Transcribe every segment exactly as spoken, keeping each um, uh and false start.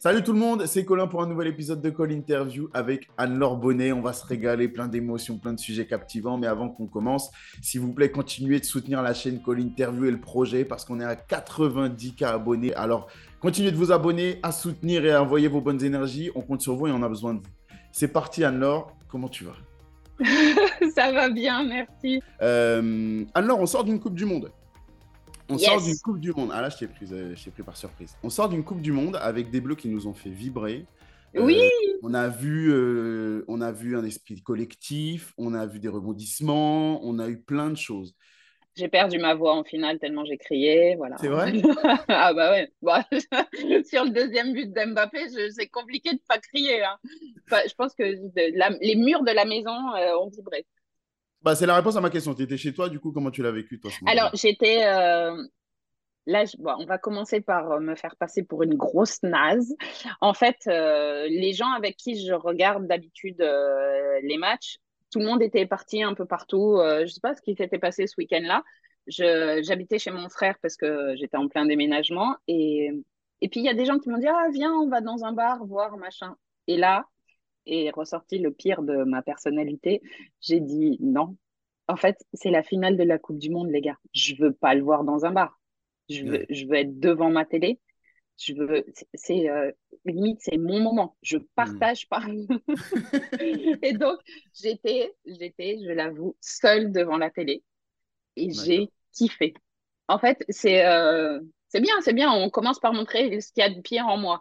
Salut tout le monde, c'est Colin pour un nouvel épisode de Call Interview avec Anne-Laure Bonnet. On va se régaler, plein d'émotions, plein de sujets captivants. Mais avant qu'on commence, s'il vous plaît, continuez de soutenir la chaîne Call Interview et le projet parce qu'on est à quatre-vingt-dix mille abonnés. Alors, continuez de vous abonner, à soutenir et à envoyer vos bonnes énergies. On compte sur vous et on a besoin de vous. C'est parti Anne-Laure, comment tu vas? Ça va bien, merci. Euh, Anne-Laure, on sort d'une Coupe du Monde. On sort d'une Yes. Coupe du Monde. Ah là, je t'ai pris, euh, je t'ai pris par surprise. On sort d'une Coupe du Monde avec des Bleus qui nous ont fait vibrer. Oui, Euh, on a vu, euh, on a vu un esprit collectif, on a vu des rebondissements, on a eu plein de choses. j'ai perdu ma voix en finale tellement j'ai crié, voilà. C'est vrai? Ah bah ouais. Bon, sur le deuxième but d'Mbappé, je- c'est compliqué de pas crier, hein. Enfin, je pense que de- la- les murs de la maison euh, ont vibré. Bah, c'est la réponse à ma question. Tu étais chez toi, du coup, comment tu l'as vécu, toi, ce Alors, moment-là? j'étais euh, là, je- bon, on va commencer par euh, me faire passer pour une grosse naze. En fait, euh, les gens avec qui je regarde d'habitude euh, les matchs, tout le monde était parti un peu partout. Euh, je sais pas ce qui s'était passé ce week-end-là. Je, j'habitais chez mon frère parce que j'étais en plein déménagement. Et, et puis, il y a des gens qui m'ont dit, ah, viens, on va dans un bar voir, machin. Et là, est ressorti le pire de ma personnalité. J'ai dit, non. En fait, c'est la finale de la Coupe du Monde, les gars. Je veux pas le voir dans un bar. Je veux, Ouais. je veux être devant ma télé. Je veux, c'est, c'est, euh, limite, c'est mon moment. Je Hmm. partage pas. Et donc, j'étais, j'étais, je l'avoue, seule devant la télé et D'accord. j'ai kiffé. En fait, c'est, euh, c'est bien, c'est bien. On commence par montrer ce qu'il y a de pire en moi.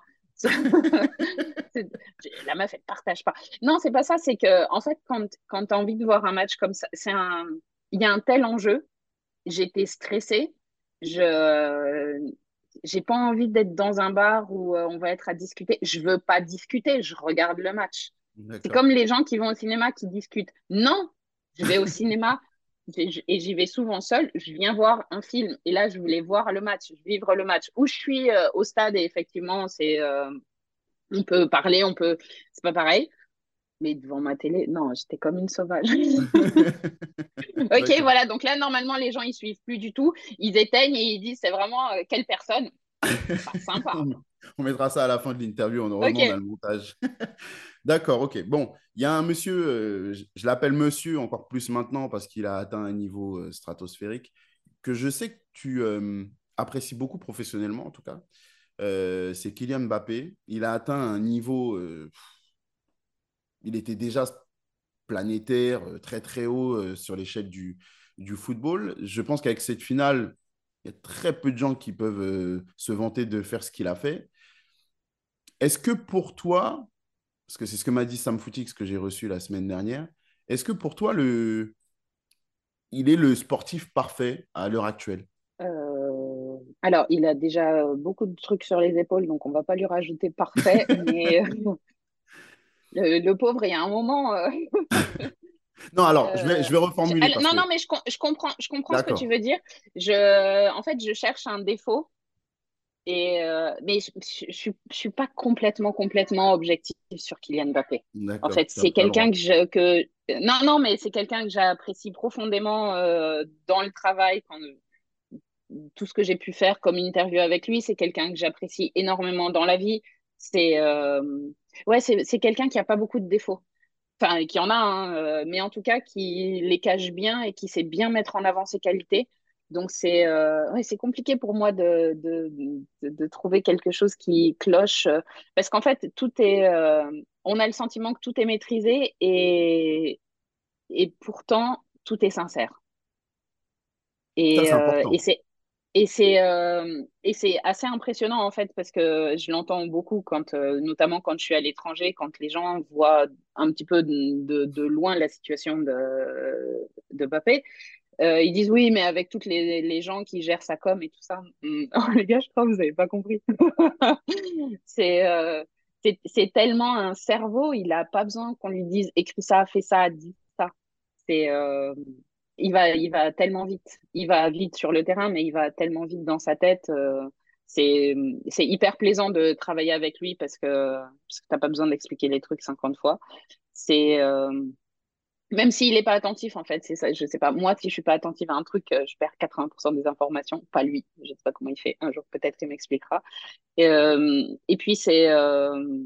C'est- La meuf, elle partage pas. Non, c'est pas ça. C'est que, en fait, quand, quand tu as envie de voir un match comme ça, c'est un, il y a un tel enjeu. J'étais stressée. Je, j'ai pas envie d'être dans un bar où euh, on va être à discuter. Je veux pas discuter. Je regarde le match. C'est D'accord. comme les gens qui vont au cinéma qui discutent. Non, je vais au cinéma j'ai- et j'y vais souvent seule. Je viens voir un film et là, je voulais voir le match, vivre le match. Où je suis euh, au stade et effectivement, c'est euh, on peut parler, on peut. C'est pas pareil. Mais devant ma télé, non, j'étais comme une sauvage. Ok, D'accord. voilà. Donc là, normalement, les gens, ils suivent plus du tout. Ils éteignent et ils disent, c'est vraiment euh, quelle personne. Pas sympa. On on mettra ça à la fin de l'interview. On- Heureusement, on a Ok. le montage. D'accord, ok. Bon, il y a un monsieur, euh, je, je l'appelle monsieur encore plus maintenant parce qu'il a atteint un niveau euh, stratosphérique que je sais que tu euh, apprécies beaucoup professionnellement, en tout cas. Euh, c'est Kylian Mbappé. Il a atteint un niveau, euh, il était déjà planétaire, euh, très très haut euh, sur l'échelle du, du football. Je pense qu'avec cette finale, il y a très peu de gens qui peuvent euh, se vanter de faire ce qu'il a fait. Est-ce que pour toi, parce que c'est ce que m'a dit Sam Footix que j'ai reçu la semaine dernière, est-ce que pour toi, le, il est le sportif parfait à l'heure actuelle? Euh, Alors, il a déjà euh, beaucoup de trucs sur les épaules, donc on va pas lui rajouter parfait, mais le, le pauvre, il y a un moment. euh, Non, alors, je vais, euh, je vais je- reformuler alors, parce non, non, que, mais je, com- je comprends, je comprends ce que tu d'accord, veux dire. Je, en fait, je cherche un défaut. Et euh, mais je, je, je suis je suis pas complètement complètement objective sur Kylian Mbappé. En d'accord, fait, tu n'as c'est pas le quelqu'un droit. que je que non non mais c'est quelqu'un que j'apprécie profondément euh, dans le travail quand tout ce que j'ai pu faire comme interview avec lui, c'est quelqu'un que j'apprécie énormément dans la vie. C'est euh, ouais, c'est c'est quelqu'un qui a pas beaucoup de défauts. Enfin, qui en a, hein, euh, mais en tout cas qui les cache bien et qui sait bien mettre en avant ses qualités. Donc c'est euh, ouais, c'est compliqué pour moi de, de, de, de trouver quelque chose qui cloche euh, parce qu'en fait tout est euh, on a le sentiment que tout est maîtrisé et, et pourtant tout est sincère. Ça, Et, c'est euh, et important. c'est et c'est euh, et c'est assez impressionnant en fait parce que je l'entends beaucoup quand euh, notamment quand je suis à l'étranger quand les gens voient un petit peu de, de, de loin la situation de de Mbappé euh, ils disent oui mais avec toutes les, les gens qui gèrent sa com et tout ça. Hum, oh, les gars je crois que vous avez pas compris. c'est euh, c'est c'est tellement un cerveau il a pas besoin qu'on lui dise écris ça fais ça dis ça. C'est euh, il va, il va tellement vite. Il va vite sur le terrain, mais il va tellement vite dans sa tête. euh, c'est, c'est hyper plaisant de travailler avec lui parce que, parce que t'as pas besoin d'expliquer les trucs cinquante fois. C'est, euh, Même s'il n'est pas attentif, en fait, c'est ça. Je sais pas. Moi, si je suis pas attentive à un truc, euh, je perds quatre-vingts pour cent des informations. Pas lui. Je sais pas comment il fait. Un jour, peut-être, il m'expliquera. Et, euh, et puis, c'est, euh,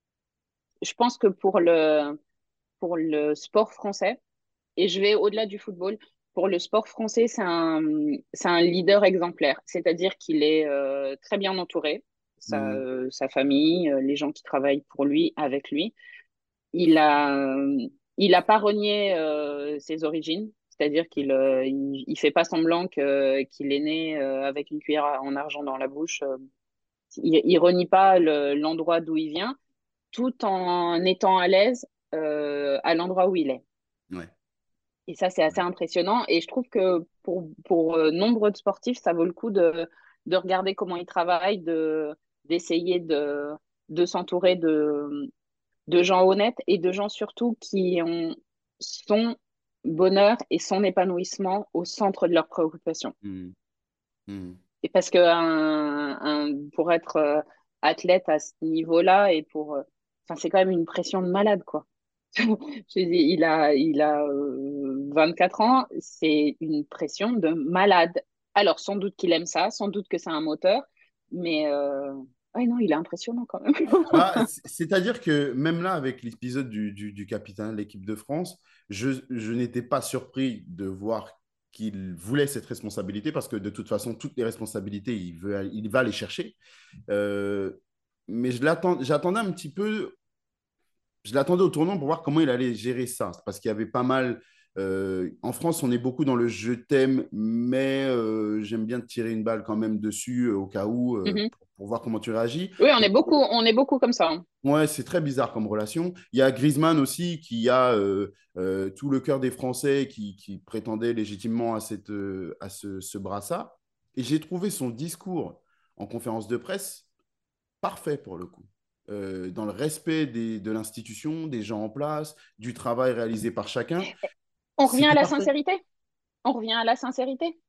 je pense que pour le, pour le sport français, et je vais au-delà du football, pour le sport français, c'est un, c'est un leader exemplaire. C'est-à-dire qu'il est euh, très bien entouré, sa, Hmm. euh, sa famille, euh, les gens qui travaillent pour lui, avec lui. Il a, euh, il a pas renié euh, ses origines. C'est-à-dire qu'il euh, il, il fait pas semblant que, qu'il est né euh, avec une cuillère en argent dans la bouche. Euh, Il, il renie pas le- l'endroit d'où il vient, tout en étant à l'aise euh, à l'endroit où il est. Ouais. Et ça, c'est assez impressionnant. Et je trouve que pour, pour euh, nombre de sportifs, ça vaut le coup de, de regarder comment ils travaillent, de, d'essayer de, de s'entourer de, de gens honnêtes et de gens surtout qui ont son bonheur et son épanouissement au centre de leurs préoccupations. Hmm. Hmm. Et parce que un, un- pour être euh, athlète à ce niveau-là et pour, euh, enfin, c'est quand même une pression de malade, quoi. Je dis, il a, il a euh, vingt-quatre ans, c'est une pression de malade. Alors, sans doute qu'il aime ça, sans doute que c'est un moteur, mais euh, ouais, non, il est impressionnant quand même. Bah, c- c'est-à-dire que même là, avec l'épisode du, du, du capitaine de l'équipe de France, je, je n'étais pas surpris de voir qu'il voulait cette responsabilité parce que de toute façon, toutes les responsabilités, il veut, il va les chercher. Euh, mais je l'attends, j'attendais un petit peu, je l'attendais au tournant pour voir comment il allait gérer ça. Parce qu'il y avait pas mal. Euh, en France, on est beaucoup dans le je t'aime, mais euh, j'aime bien te tirer une balle quand même dessus euh, au cas où euh, Mhm. pour, pour voir comment tu réagis. Oui, on est beaucoup, on est beaucoup comme ça, hein. Ouais, c'est très bizarre comme relation. Il y a Griezmann aussi qui a euh, euh, tout le cœur des Français qui, qui prétendait légitimement à, cette, euh, à ce, ce brassard. Et j'ai trouvé son discours en conférence de presse parfait pour le coup. Euh, dans le respect des, de l'institution, des gens en place, du travail réalisé par chacun. On revient à C'était la parfait. sincérité. On revient à la sincérité.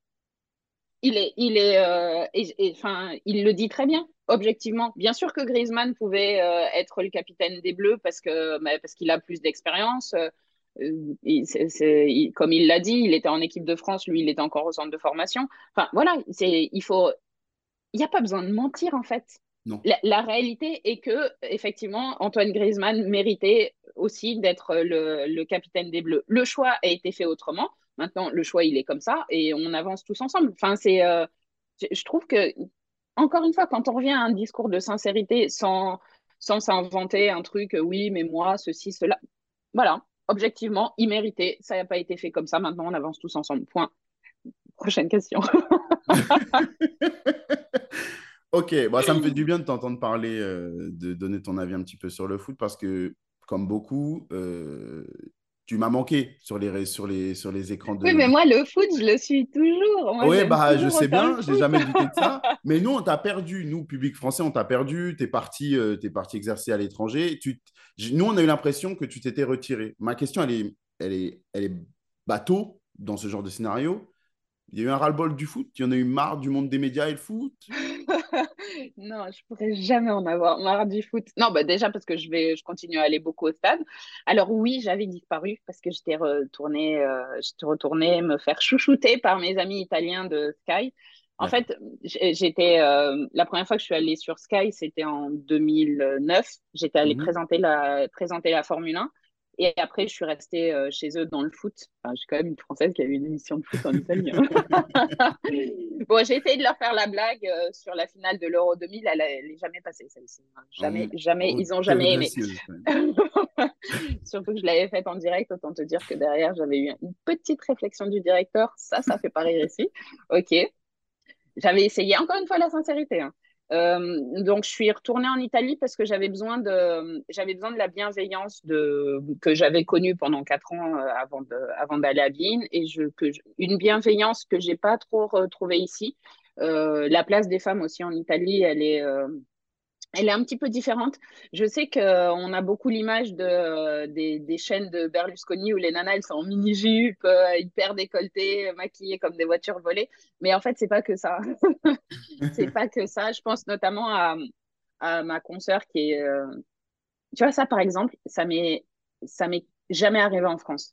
Il est, il est, euh, et- et, enfin, il le dit très bien, objectivement. Bien sûr que Griezmann pouvait euh, être le capitaine des Bleus parce que, bah, parce qu'il a plus d'expérience. Euh, il- c'est- c'est- il- comme il l'a dit, il était en équipe de France, lui, il était encore au centre de formation. Enfin, voilà, c'est, il faut, il n'y a pas besoin de mentir en fait. Non. La, la réalité est que, effectivement, Antoine Griezmann méritait aussi d'être le, le capitaine des Bleus. Le choix a été fait autrement. Maintenant, le choix, il est comme ça et on avance tous ensemble. Enfin, c'est, euh, je, je trouve que, encore une fois, quand on revient à un discours de sincérité sans, sans s'inventer un truc, euh, oui, mais moi, ceci, cela, voilà, objectivement, il méritait. Ça n'a pas été fait comme ça. Maintenant, on avance tous ensemble. Point. Prochaine question. Ok, bah, ça me fait du bien de t'entendre parler, euh, de donner ton avis un petit peu sur le foot parce que, comme beaucoup, euh, tu m'as manqué sur les, ré- sur les, sur les écrans Oui, de, mais moi, le foot, je le suis toujours. Moi, Oui, j'aime bah, je toujours sais autant le bien, j'ai foot. jamais douté de ça. Mais nous, on t'a perdu. Nous, public français, on t'a perdu. Tu es parti, euh, t'es parti exercer à l'étranger. Tu, j- nous, on a eu l'impression que tu t'étais retiré. Ma question, elle est, elle est, elle est bateau dans ce genre de scénario. Il y a eu un ras-le-bol du foot. Il y en a eu marre du monde des médias et le foot. Non, je pourrais jamais en avoir marre du foot. Non, bah déjà parce que je vais, je continue à aller beaucoup au stade. Alors oui, j'avais disparu parce que j'étais retournée, euh, j'étais retournée me faire chouchouter par mes amis italiens de Sky. En D'accord. fait, j'ai- j'étais euh, la première fois que je suis allée sur Sky, c'était en deux mille neuf. J'étais allée Mhm. présenter la présenter la Formule un. Et après, je suis restée euh, chez eux dans le foot. Enfin, je suis quand même une Française qui a eu une émission de foot en Italie, hein. Bon, j'ai essayé de leur faire la blague euh, sur la finale de l'Euro deux mille. Elle, elle est jamais passée, celle-ci. Jamais, Hum. jamais, Oh, ils ont très jamais aimé. audacieuse, quand même. Surtout que je l'avais faite en direct, autant te dire que derrière, j'avais eu une petite réflexion du directeur. Ça, ça fait pas rire ici. Ok. J'avais essayé encore une fois la sincérité, hein. Euh, donc je suis retournée en Italie parce que j'avais besoin de j'avais besoin de la bienveillance de que j'avais connue pendant quatre ans euh, avant de avant d'aller à Vienne et je que je- une bienveillance que j'ai pas trop retrouvée ici. Euh, la place des femmes aussi en Italie, elle est euh, elle est un petit peu différente. Je sais qu'on a beaucoup l'image de, euh, des, des chaînes de Berlusconi où les nanas, elles sont en mini-jupe, euh, hyper décolletées, maquillées comme des voitures volées. Mais en fait, c'est pas que ça. C'est pas que ça. Je pense notamment à, à ma consoeur qui est. euh, Tu vois, ça, par exemple, ça m'est, ça m'est jamais arrivé en France.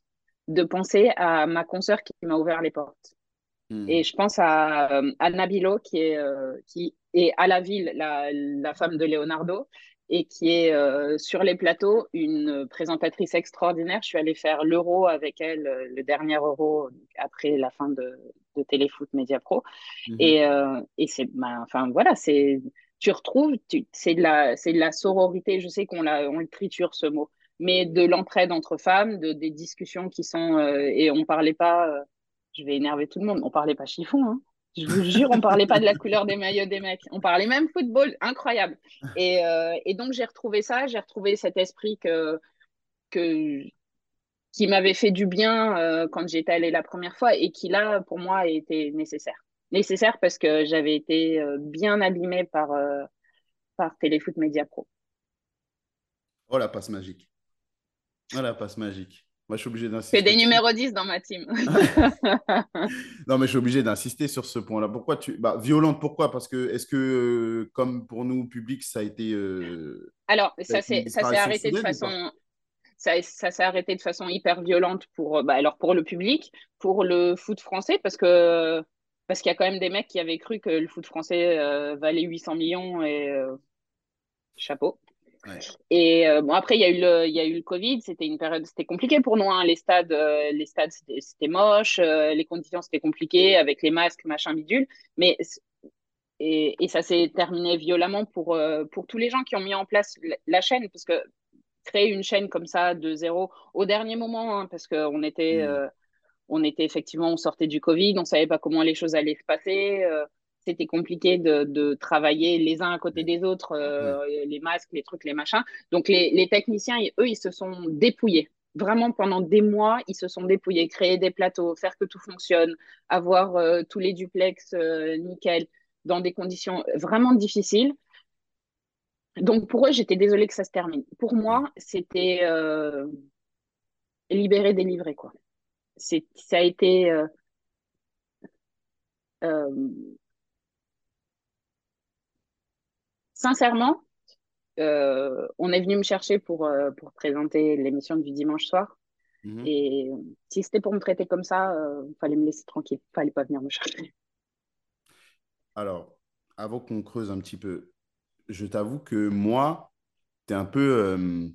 de penser à ma consoeur qui m'a ouvert les portes. Et Mhm. je pense à, euh, à Nabilo, qui est, euh, qui est à la ville, la, la femme de Leonardo, et qui est euh, sur les plateaux une présentatrice extraordinaire. Je suis allée faire l'Euro avec elle, euh, le dernier Euro, après la fin de, de Téléfoot Média Pro. Mhm. Et, euh, et c'est, bah, enfin voilà, c'est, tu retrouves, tu, c'est de la, c'est de la sororité. Je sais qu'on la, on le triture ce mot, mais de l'entraide entre femmes, de, des discussions qui sont, euh, et on parlait pas, euh, je vais énerver tout le monde, on parlait pas chiffon, hein. Je vous jure, on parlait pas de la couleur des maillots des mecs, on parlait même football, incroyable. Et, euh, et donc j'ai retrouvé ça, j'ai retrouvé cet esprit que, que qui m'avait fait du bien euh, quand j'étais allée la première fois et qui là, pour moi, était nécessaire. Nécessaire parce que j'avais été euh, bien abîmée par, euh, par Téléfoot Média Pro. Oh, la passe magique. Oh, la passe magique. Moi, je suis obligé Que d'insister des dessus. numéros dix dans ma team. Non, mais je suis obligé d'insister sur ce point-là. Pourquoi tu... Bah, violente, pourquoi? Parce que, est-ce que, euh, comme pour nous, public, ça a été, euh, Alors, ça a ça été une s'est ça s'est disparition arrêté de soudaine ou pas? façon ça, ça s'est arrêté de façon hyper violente pour, euh, bah, alors pour le public, pour le foot français, parce que parce qu'il y a quand même des mecs qui avaient cru que le foot français euh, valait huit cents millions et euh, chapeau. Ouais. Et euh, bon, après, il y a eu le, il y a eu le Covid, c'était une période, c'était compliqué pour nous, hein. Les stades, euh, les stades, c'était c'était moche, euh, les conditions, c'était compliqué avec les masques, machin bidule. Mais, et, et ça s'est terminé violemment pour, euh, pour tous les gens qui ont mis en place la, la chaîne, parce que créer une chaîne comme ça de zéro au dernier moment, hein, parce qu'on était, Hmm. euh, on était effectivement, on sortait du Covid, on savait pas comment les choses allaient se passer. Euh, c'était compliqué de, de, travailler les uns à côté Ouais. des autres, Ouais. euh, les masques, les trucs, les machins. Donc les, les techniciens, eux, ils se sont dépouillés. Vraiment, pendant des mois, ils se sont dépouillés, créer des plateaux, faire que tout fonctionne, avoir euh, tous les duplex euh, nickel, dans des conditions vraiment difficiles. Donc pour eux, j'étais désolée que ça se termine. Pour Ouais. moi, c'était euh, libérer, délivrer, quoi. C'est, ça a été euh, euh, sincèrement, euh, on est venu me chercher pour, euh, pour présenter l'émission du dimanche soir. Mhm. Et si c'était pour me traiter comme ça, il euh, fallait me laisser tranquille. Fallait pas venir me chercher. Alors, avant qu'on creuse un petit peu, je t'avoue que moi, tu es un peu euh,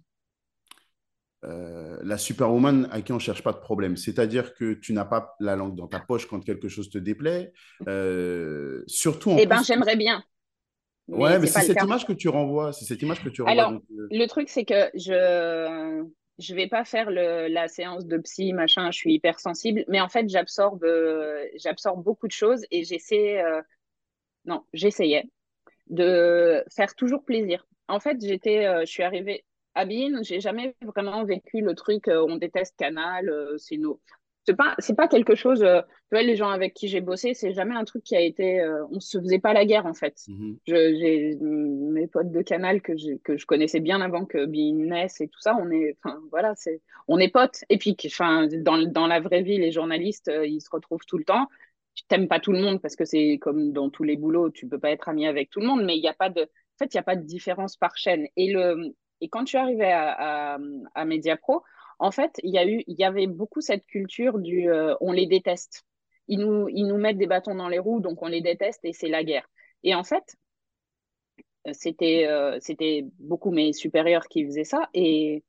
euh, la superwoman à qui on ne cherche pas de problème. C'est-à-dire que tu n'as pas la langue dans ta poche quand quelque chose te déplaît. Euh, surtout en Eh ben, plus. j'aimerais bien, mais Ouais, mais c'est c'est pas le cette cas. image que tu renvoies. C'est cette image que tu renvoies. Alors, Donc, euh, le truc, c'est que je je vais pas faire le, la séance de psy, machin, je suis hypersensible, mais en fait, j'absorbe euh, j'absorbe beaucoup de choses et j'essaie, euh, non, j'essayais de faire toujours plaisir. En fait, j'étais, euh, je suis arrivée à Bein, j'ai jamais vraiment vécu le truc, euh, on déteste Canal, euh, c'est nos. C'est pas, c'est pas quelque chose, euh, tu vois, les gens avec qui j'ai bossé, c'est jamais un truc qui a été, euh, on se faisait pas la guerre en fait. mhm, Je, j'ai mes potes de Canal que je, que je connaissais bien avant que Bein naisse et tout ça, on est, enfin voilà, c'est, on est potes. Et puis, enfin, dans, dans la vraie vie, les journalistes, euh, ils se retrouvent tout le temps. Tu t'aimes pas tout le monde parce que c'est comme dans tous les boulots, tu peux pas être ami avec tout le monde, mais il y a pas de, en fait, il y a pas de différence par chaîne. Et le, et quand tu arrivais à, à, à Mediapro, en fait, il y a eu, il y avait beaucoup cette culture du, euh, on les déteste. Ils nous, ils nous mettent des bâtons dans les roues, donc on les déteste et c'est la guerre. Et en fait, c'était, euh, c'était beaucoup mes supérieurs qui faisaient ça et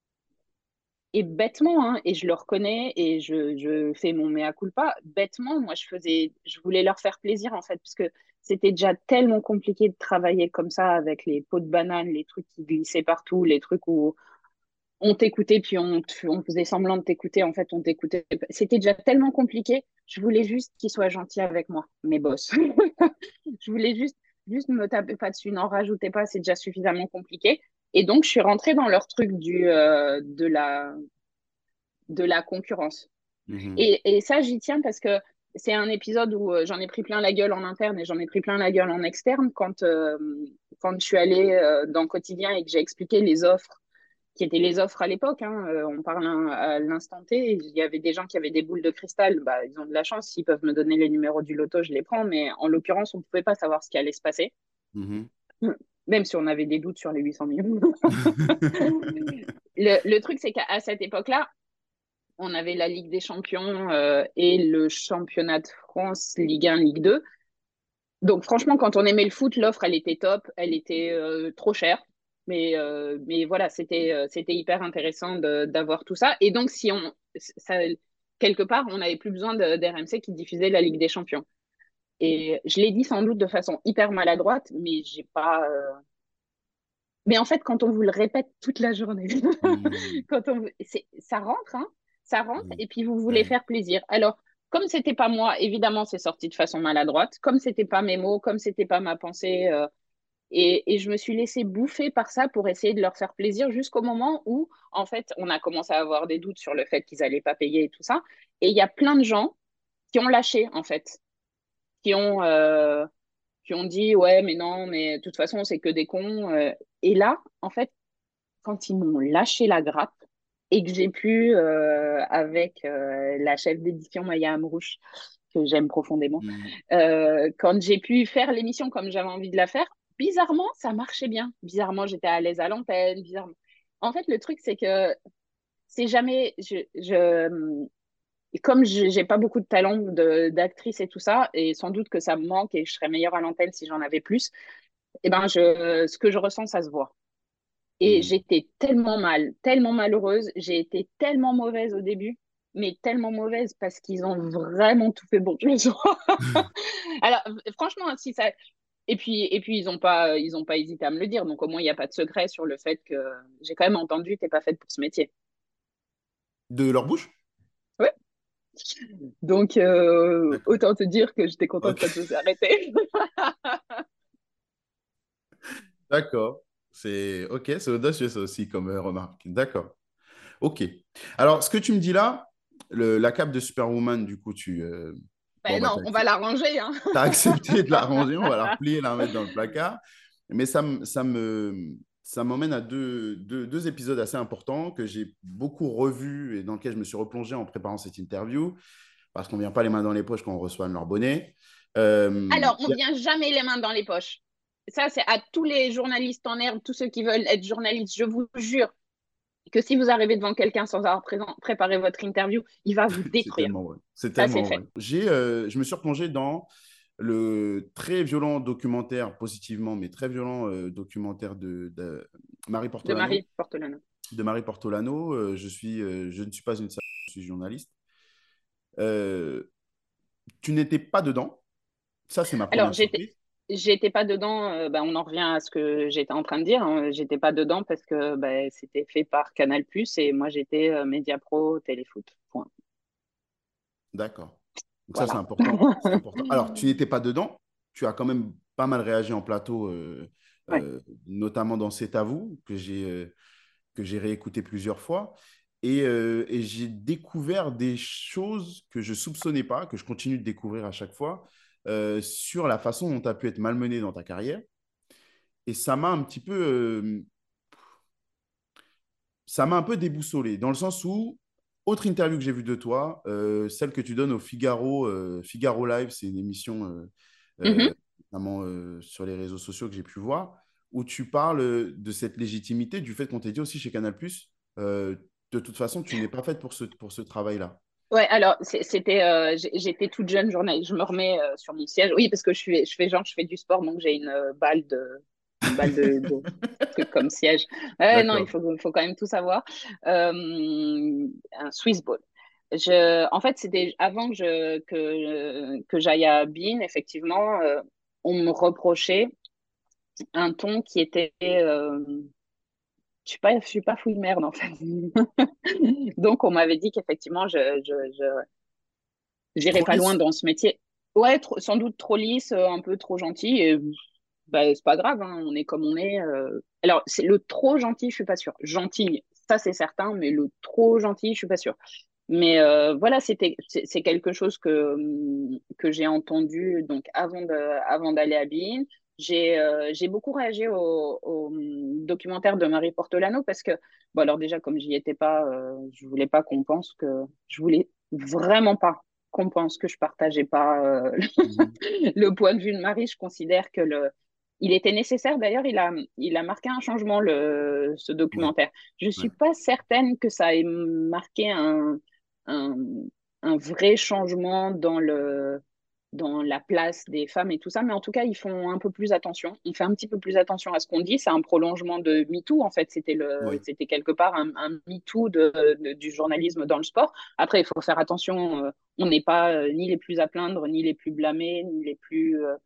et bêtement, hein, et je le reconnais et je, je fais mon mea culpa, bêtement, moi, je faisais, je voulais leur faire plaisir, en fait, parce que c'était déjà tellement compliqué de travailler comme ça avec les pots de banane, les trucs qui glissaient partout, les trucs où on t'écoutait, puis on, on faisait semblant de t'écouter, en fait, on t'écoutait. C'était déjà tellement compliqué, je voulais juste qu'ils soient gentils avec moi, mes boss. Je voulais juste, juste ne me taper pas dessus, n'en rajoutez pas, c'est déjà suffisamment compliqué. Et donc, je suis rentrée dans leur truc du, euh, de la, de la concurrence. mhm. Et, et ça, j'y tiens parce que c'est un épisode où euh, j'en ai pris plein la gueule en interne et j'en ai pris plein la gueule en externe quand, euh, quand je suis allée euh, dans le quotidien et que j'ai expliqué les offres qui étaient les offres à l'époque. Hein, euh, on parle un, à l'instant T. Il y avait des gens qui avaient des boules de cristal. Bah, ils ont de la chance. S'ils peuvent me donner les numéros du loto, je les prends. Mais en l'occurrence, on ne pouvait pas savoir ce qui allait se passer. Mhm. Même si on avait des doutes sur les huit cents millions. le, le truc, c'est qu'à cette époque-là, on avait la Ligue des Champions euh, et le championnat de France, Ligue un, Ligue deux. Donc franchement, quand on aimait le foot, l'offre, elle était top, elle était euh, trop chère. Mais, euh, mais voilà, c'était euh, c'était hyper intéressant de- d'avoir tout ça. Et donc, si on, ça, quelque part, on n'avait plus besoin de- d'R M C qui diffusait la Ligue des Champions. Et je l'ai dit sans doute de façon hyper maladroite, mais j'ai pas. euh, Mais en fait, quand on vous le répète toute la journée, Hmm. quand on, c'est- ça rentre, hein, ça rentre, Oui. et puis vous voulez Ouais. faire plaisir. Alors, comme c'était pas moi, évidemment, c'est sorti de façon maladroite. Comme c'était pas mes mots, comme c'était pas ma pensée, euh, et, et je me suis laissée bouffer par ça pour essayer de leur faire plaisir jusqu'au moment où, en fait, on a commencé à avoir des doutes sur le fait qu'ils allaient pas payer et tout ça. Et il y a plein de gens qui ont lâché, en fait, qui ont, euh, qui ont dit, ouais, mais non, mais de toute façon, c'est que des cons. euh. Et là, en fait, quand ils m'ont lâché la grappe et que j'ai pu, euh, avec euh, la chef d'édition Maya Amrouche, que j'aime profondément, Hmm. euh, quand j'ai pu faire l'émission comme j'avais envie de la faire, bizarrement, ça marchait bien. Bizarrement, j'étais à l'aise à l'antenne. Bizarrement. En fait, le truc, c'est que c'est jamais. Je, je, comme je j'ai pas beaucoup de talent de- d'actrice et tout ça, et sans doute que ça me manque et je serais meilleure à l'antenne si j'en avais plus, et ben je, ce que je ressens, ça se voit. Et Hmm. j'étais tellement mal, tellement malheureuse. J'ai été tellement mauvaise au début, mais tellement mauvaise parce qu'ils ont vraiment tout fait pour que je le sois. Alors, franchement, si ça. Et puis, et puis ils n'ont pas, ils ont pas hésité à me le dire. Donc, au moins, il n'y a pas de secret sur le fait que j'ai quand même entendu, t'es pas faite pour ce métier. De leur bouche? Ouais. Donc, euh, D'accord. autant te dire que j'étais contente Ok. quand ça s'est arrêté. D'accord. C'est ok, c'est audacieux ça aussi comme euh, remarque. D'accord. Ok. Alors, ce que tu me dis là, le- la cape de Superwoman, du coup, tu euh, bon Ben bah non, t'as on va accep- la ranger, hein. t'as accepté de la ranger, on va la replier, la remettre dans le placard. Mais ça me ça me ça m'emmène à deux, deux, deux épisodes assez importants que j'ai beaucoup revus et dans lesquels je me suis replongé en préparant cette interview parce qu'on vient pas les mains dans les poches quand on reçoit leur bonnet. Euh, Alors, on vient jamais les mains dans les poches. Ça, c'est à tous les journalistes en herbe, tous ceux qui veulent être journalistes. Je vous jure que si vous arrivez devant quelqu'un sans avoir présent- préparé votre interview, il va vous C'est détruire. tellement vrai. C'est Ça, c'est tellement vrai. fait. J'ai, euh, je me suis replongé dans le très violent documentaire, positivement, mais très violent euh, documentaire de, de Marie De Portolano. Marie Portolano. De Marie Portolano. Euh, je suis, euh, je ne suis pas une star, je suis journaliste. Euh, Tu n'étais pas dedans. Ça, c'est ma Alors, première j'étais. surprise. J'étais pas dedans, euh, ben, on en revient à ce que j'étais en train de dire, hein. J'étais pas dedans parce que ben, c'était fait par Canal+, et moi j'étais euh, Média Pro Téléfoot. Point. D'accord. Donc ça, c'est Voilà. important. C'est important. Alors, tu n'étais pas dedans. Tu as quand même pas mal réagi en plateau, euh, Ouais. euh, notamment dans C'est à vous, que j'ai euh, que j'ai réécouté plusieurs fois. Et, euh, et j'ai découvert des choses que je ne soupçonnais pas, que je continue de découvrir à chaque fois, euh, sur la façon dont tu as pu être malmené dans ta carrière. Et ça m'a un petit peu, euh, ça m'a un peu déboussolé, dans le sens où, autre interview que j'ai vue de toi, euh, celle que tu donnes au Figaro, euh, Figaro Live, c'est une émission, euh, euh, Mhm. notamment euh, sur les réseaux sociaux que j'ai pu voir, où tu parles de cette légitimité, du fait qu'on t'ait dit aussi chez Canal+, euh, de toute façon, tu n'es pas faite pour ce, pour ce travail-là. Ouais, alors c'est- c'était, euh, j'ai- j'étais toute jeune journaliste. Je me remets euh, sur mon siège. Oui, parce que je fais, je fais genre, je fais du sport, donc j'ai une euh, balle de, une balle de, de truc comme siège. Ouais, non, il D'accord. faut, il faut quand même tout savoir. Euh, un Swiss ball. Je, en fait, c'était avant que je, que, que j'aille à Bean, effectivement, euh, on me reprochait un ton qui était, euh, je suis pas, je suis pas fouille merde en fait. Donc on m'avait dit qu'effectivement, je, je, je j'irai Trop pas loin lisse? dans ce métier. Ouais, trop- sans doute trop lisse, euh, un peu trop gentil. Et bah, c'est pas grave, hein, on est comme on est. euh. Alors, c'est le trop gentil, je suis pas sûre. Gentil, ça c'est certain, mais le trop gentil, je suis pas sûre. Mais euh, voilà, c'était c'est c'est quelque chose que hum, que j'ai entendu donc avant de avant d'aller à Bein. J'ai euh, j'ai beaucoup réagi au, au hum, documentaire de Marie Portolano parce que bon alors déjà comme j'y étais pas, euh, je voulais pas qu'on pense que je voulais vraiment pas qu'on pense que je partageais pas euh, Mhm. le point de vue de Marie. Je considère que le il était nécessaire. D'ailleurs, il a il a marqué un changement le ce Ouais, documentaire. Je ouais. suis pas certaine que ça ait marqué un un, un vrai changement dans le, dans la place des femmes et tout ça, mais en tout cas, ils font un peu plus attention. On fait un petit peu plus attention à ce qu'on dit. C'est un prolongement de MeToo, en fait. C'était le, Oui. c'était quelque part un, un MeToo de, de, du journalisme dans le sport. Après, il faut faire attention. Euh, on n'est pas euh, ni les plus à plaindre, ni les plus blâmés, ni les plus, euh,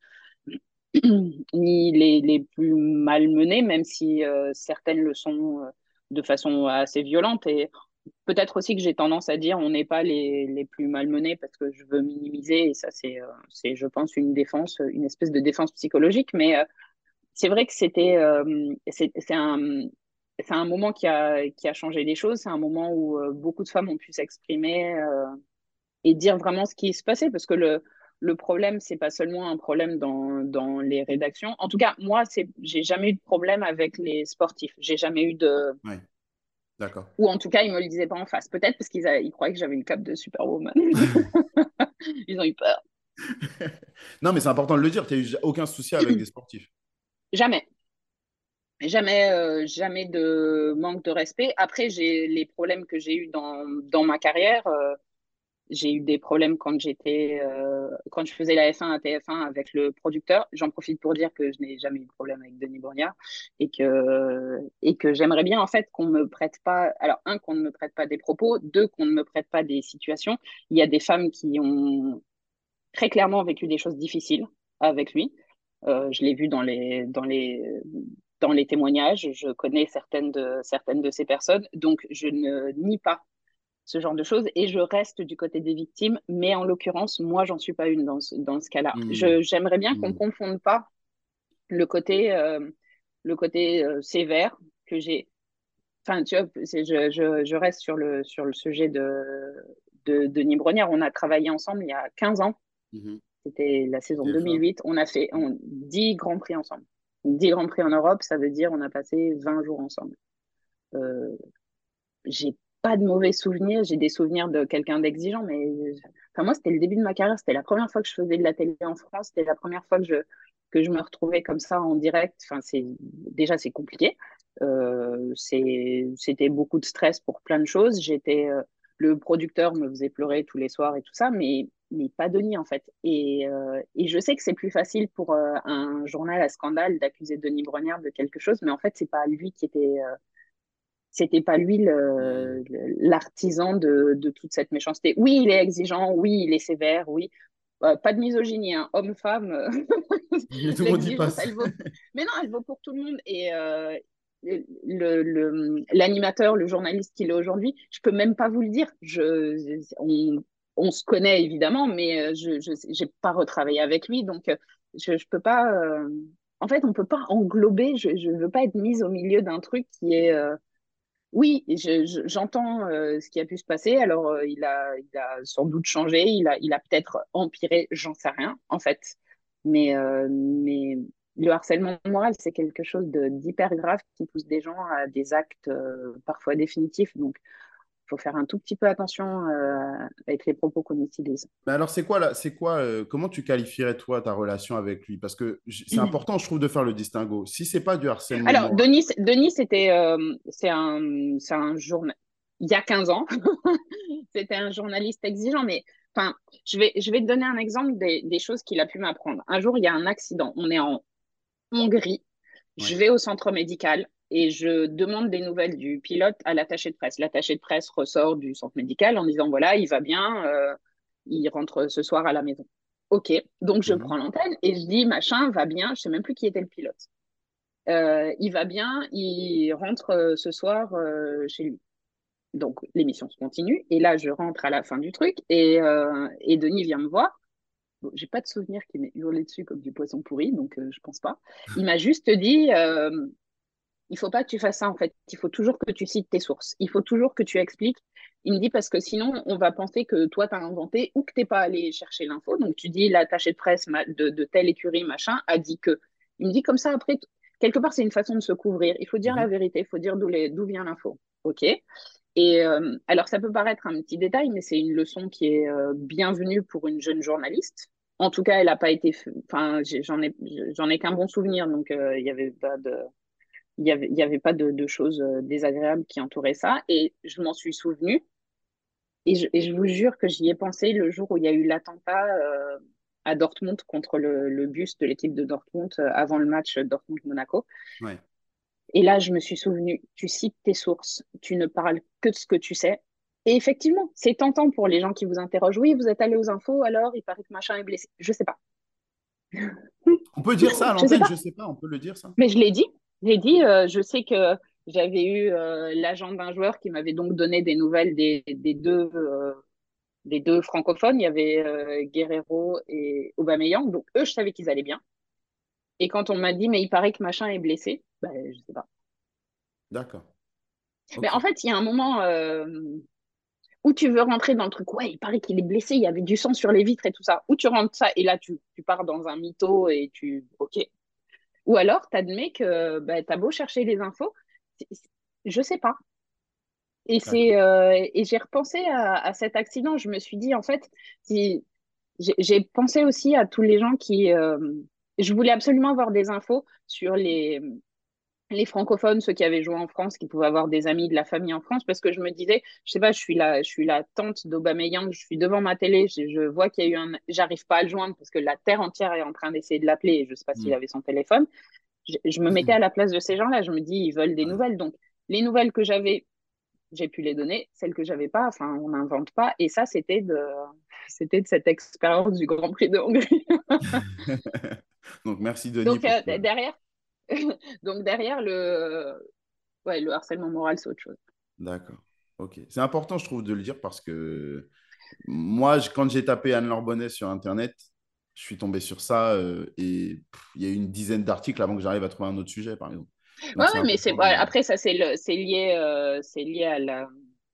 ni les, les plus malmenés, même si euh, certaines le sont euh, de façon assez violente. Et peut-être aussi que j'ai tendance à dire on n'est pas les, les plus malmenés parce que je veux minimiser, et ça, c'est, euh, c'est, je pense, une défense, une espèce de défense psychologique. Mais euh, c'est vrai que c'était, euh, c'est, c'est un, c'est un moment qui a, qui a changé les choses. C'est un moment où euh, beaucoup de femmes ont pu s'exprimer euh, et dire vraiment ce qui se passait, parce que le, le problème, c'est pas seulement un problème dans, dans les rédactions. En tout cas, moi, c'est, j'ai jamais eu de problème avec les sportifs. J'ai jamais eu de, Ouais, d'accord. ou en tout cas, ils me le disaient pas en face. Peut-être parce qu'ils a- ils croyaient que j'avais une cape de Superwoman. Ils ont eu peur. Non, mais c'est important de le dire, tu n'as eu aucun souci avec des sportifs. Jamais. Jamais, euh, jamais de manque de respect. Après, j'ai les problèmes que j'ai eus dans, dans ma carrière. euh, J'ai eu des problèmes quand j'étais, euh, quand je faisais la F un à T F un avec le producteur. J'en profite pour dire que je n'ai jamais eu de problème avec Denis Brognard et que, et que j'aimerais bien, en fait, qu'on me prête pas, alors, un, qu'on ne me prête pas des propos, deux, qu'on ne me prête pas des situations. Il y a des femmes qui ont très clairement vécu des choses difficiles avec lui. Euh, je l'ai vu dans les, dans les, dans les témoignages. Je connais certaines de, certaines de ces personnes. Donc, je ne nie pas ce genre de choses et je reste du côté des victimes. Mais en l'occurrence, moi, j'en suis pas une dans ce, dans ce cas-là. Hmm. Je, j'aimerais bien qu'on ne Hmm. confonde pas le côté, euh, le côté euh, sévère que j'ai. Enfin, tu vois, c'est- je, je, je reste sur le, sur le sujet de, de, de Denis Brognard. On a travaillé ensemble il y a quinze ans. Mhm. C'était la Sur saison T F un. deux mille huit. On a fait on, dix grands prix ensemble. dix grands prix en Europe, ça veut dire on a passé vingt jours ensemble. Euh, j'ai pas de mauvais souvenirs. J'ai des souvenirs de quelqu'un d'exigeant, mais enfin, moi, c'était le début de ma carrière. C'était la première fois que je faisais de la télé en France. C'était la première fois que je, que je me retrouvais comme ça en direct. Enfin, c'est, déjà, c'est compliqué. Euh, c'est, c'était beaucoup de stress pour plein de choses. J'étais, euh, le producteur me faisait pleurer tous les soirs et tout ça, mais, mais pas Denis, en fait. Et, euh, et je sais que c'est plus facile pour euh, un journal à scandale d'accuser Denis Brognard de quelque chose, mais en fait, c'est pas lui qui était, euh, c'était pas lui Hmm. le- le- l'artisan de, de toute cette méchanceté. Oui, il est exigeant, oui, il est sévère, oui. Euh, pas de misogynie, hein. Homme-femme, euh, Mais tout le monde y l'exigence, passe. elle vaut. Mais non, elle vaut pour tout le monde. Et euh, le, le- l'animateur, le journaliste qu'il est aujourd'hui, je peux même pas vous le dire. Je, on, on se connaît évidemment, mais euh, je je j'ai pas retravaillé avec lui, donc euh, je je peux pas. euh, En fait, on peut pas englober. Je je veux pas être mise au milieu d'un truc qui est euh, oui, je- je- j'entends euh, ce qui a pu se passer. Alors, euh, il a, il a sans doute changé, il a, il a peut-être empiré, j'en sais rien, en fait. Mais, euh, mais le harcèlement moral, c'est quelque chose de- d'hyper grave qui pousse des gens à des actes euh, parfois définitifs. Donc, il faut faire un tout petit peu attention euh, avec les propos qu'on utilise. Mais alors, c'est quoi là, c'est quoi, euh, comment tu qualifierais toi ta relation avec lui? Parce que j- c'est important, je trouve, de faire le distinguo. Si c'est pas du harcèlement Alors, moral, Denis, Denis c'était euh, c'est un, c'est un journal. Il y a quinze ans, c'était un journaliste exigeant, mais enfin, je vais, je vais te donner un exemple des, des choses qu'il a pu m'apprendre. Un jour, il y a un accident. On est en Hongrie. Je ouais. vais au centre médical et je demande des nouvelles du pilote à l'attaché de presse. L'attaché de presse ressort du centre médical en disant voilà, il va bien, euh, il rentre ce soir à la maison. Ok, donc je prends Mhm. l'antenne et je dis machin va bien. Je sais même plus qui était le pilote. Euh, il va bien, il rentre euh, ce soir euh, chez lui. Donc l'émission se continue et là je rentre à la fin du truc et, euh, et Denis vient me voir. Bon, j'ai pas de souvenir qu'il m'ait hurlé dessus comme du poisson pourri, donc euh, je pense pas. Il m'a juste dit euh, il faut pas que tu fasses ça en fait. Il faut toujours que tu cites tes sources. Il faut toujours que tu expliques. Il me dit parce que sinon on va penser que toi tu as inventé ou que t'es pas allé chercher l'info. Donc tu dis l'attaché de presse de, de telle écurie machin a dit que. Il me dit comme ça après quelque part c'est une façon de se couvrir. Il faut dire la Mhm. vérité. Il faut dire d'où les- d'où vient l'info. Ok. Et euh, alors ça peut paraître un petit détail, mais c'est une leçon qui est euh, bienvenue pour une jeune journaliste. En tout cas, elle n'a pas été. Enfin, j'ai- j'en ai, j'en ai qu'un bon souvenir, donc euh, il y avait pas de il n'y avait, il y avait pas de, de choses euh, désagréables qui entouraient ça. Et je m'en suis souvenue. et je, et je vous jure que j'y ai pensé le jour où il y a eu l'attentat euh, à Dortmund contre le, le bus de l'équipe de Dortmund euh, avant le match Dortmund-Monaco. Ouais. Et là, je me suis souvenu, tu cites tes sources, tu ne parles que de ce que tu sais. Et effectivement, c'est tentant pour les gens qui vous interrogent. Oui, vous êtes allé aux infos, alors il paraît que machin est blessé. Je sais pas. On peut dire ça à Je sais l'antenne, pas. je sais pas, on peut le dire ça. Mais je l'ai dit. J'ai dit, euh, je sais que j'avais eu euh, l'agent d'un joueur qui m'avait donc donné des nouvelles des, des deux, euh, des deux francophones. Il y avait euh, Guerrero et Aubameyang. Donc eux, je savais qu'ils allaient bien. Et quand on m'a dit, mais il paraît que machin est blessé, ben, je sais pas. D'accord. Mais en Ok. fait, il y a un moment euh, où tu veux rentrer dans le truc. Ouais, il paraît qu'il est blessé, il y avait du sang sur les vitres et tout ça. Ou tu rentres ça et là, tu, tu pars dans un mytho et tu. Ok. Ou alors, tu admets que bah, tu as beau chercher les infos, c'est- c'est- je sais pas. Et D'accord. c'est euh, et j'ai repensé à, à cet accident. Je me suis dit, en fait, si j'ai j'ai pensé aussi à tous les gens qui. euh, je voulais absolument avoir des infos sur les, les francophones, ceux qui avaient joué en France, qui pouvaient avoir des amis de la famille en France, parce que je me disais, je sais pas, je suis la, je suis la tante d'Aubameyang, je suis devant ma télé, je, je vois qu'il y a eu un, j'arrive pas à le joindre parce que la terre entière est en train d'essayer de l'appeler et je sais pas s'il Hmm. avait son téléphone. Je, je me mettais à la place de ces gens-là, je me dis, ils veulent des Ouais. nouvelles, donc les nouvelles que j'avais, j'ai pu les donner, celles que j'avais pas, enfin, on n'invente pas, et ça, c'était de, c'était de cette expérience du Grand Prix de Hongrie. Donc, merci Denis Donc pour euh, ce... derrière, donc derrière le, ouais, le harcèlement moral, c'est autre chose. D'accord. Ok. C'est important, je trouve, de le dire parce que moi, je- quand j'ai tapé Anne-Laure Bonnet sur Internet, je suis tombé sur ça euh, et pff, il y a eu une dizaine d'articles avant que j'arrive à trouver un autre sujet, par exemple. Ouais, Donc, c'est ouais, mais c'est important ouais, de... après ça c'est le c'est lié euh, c'est lié à la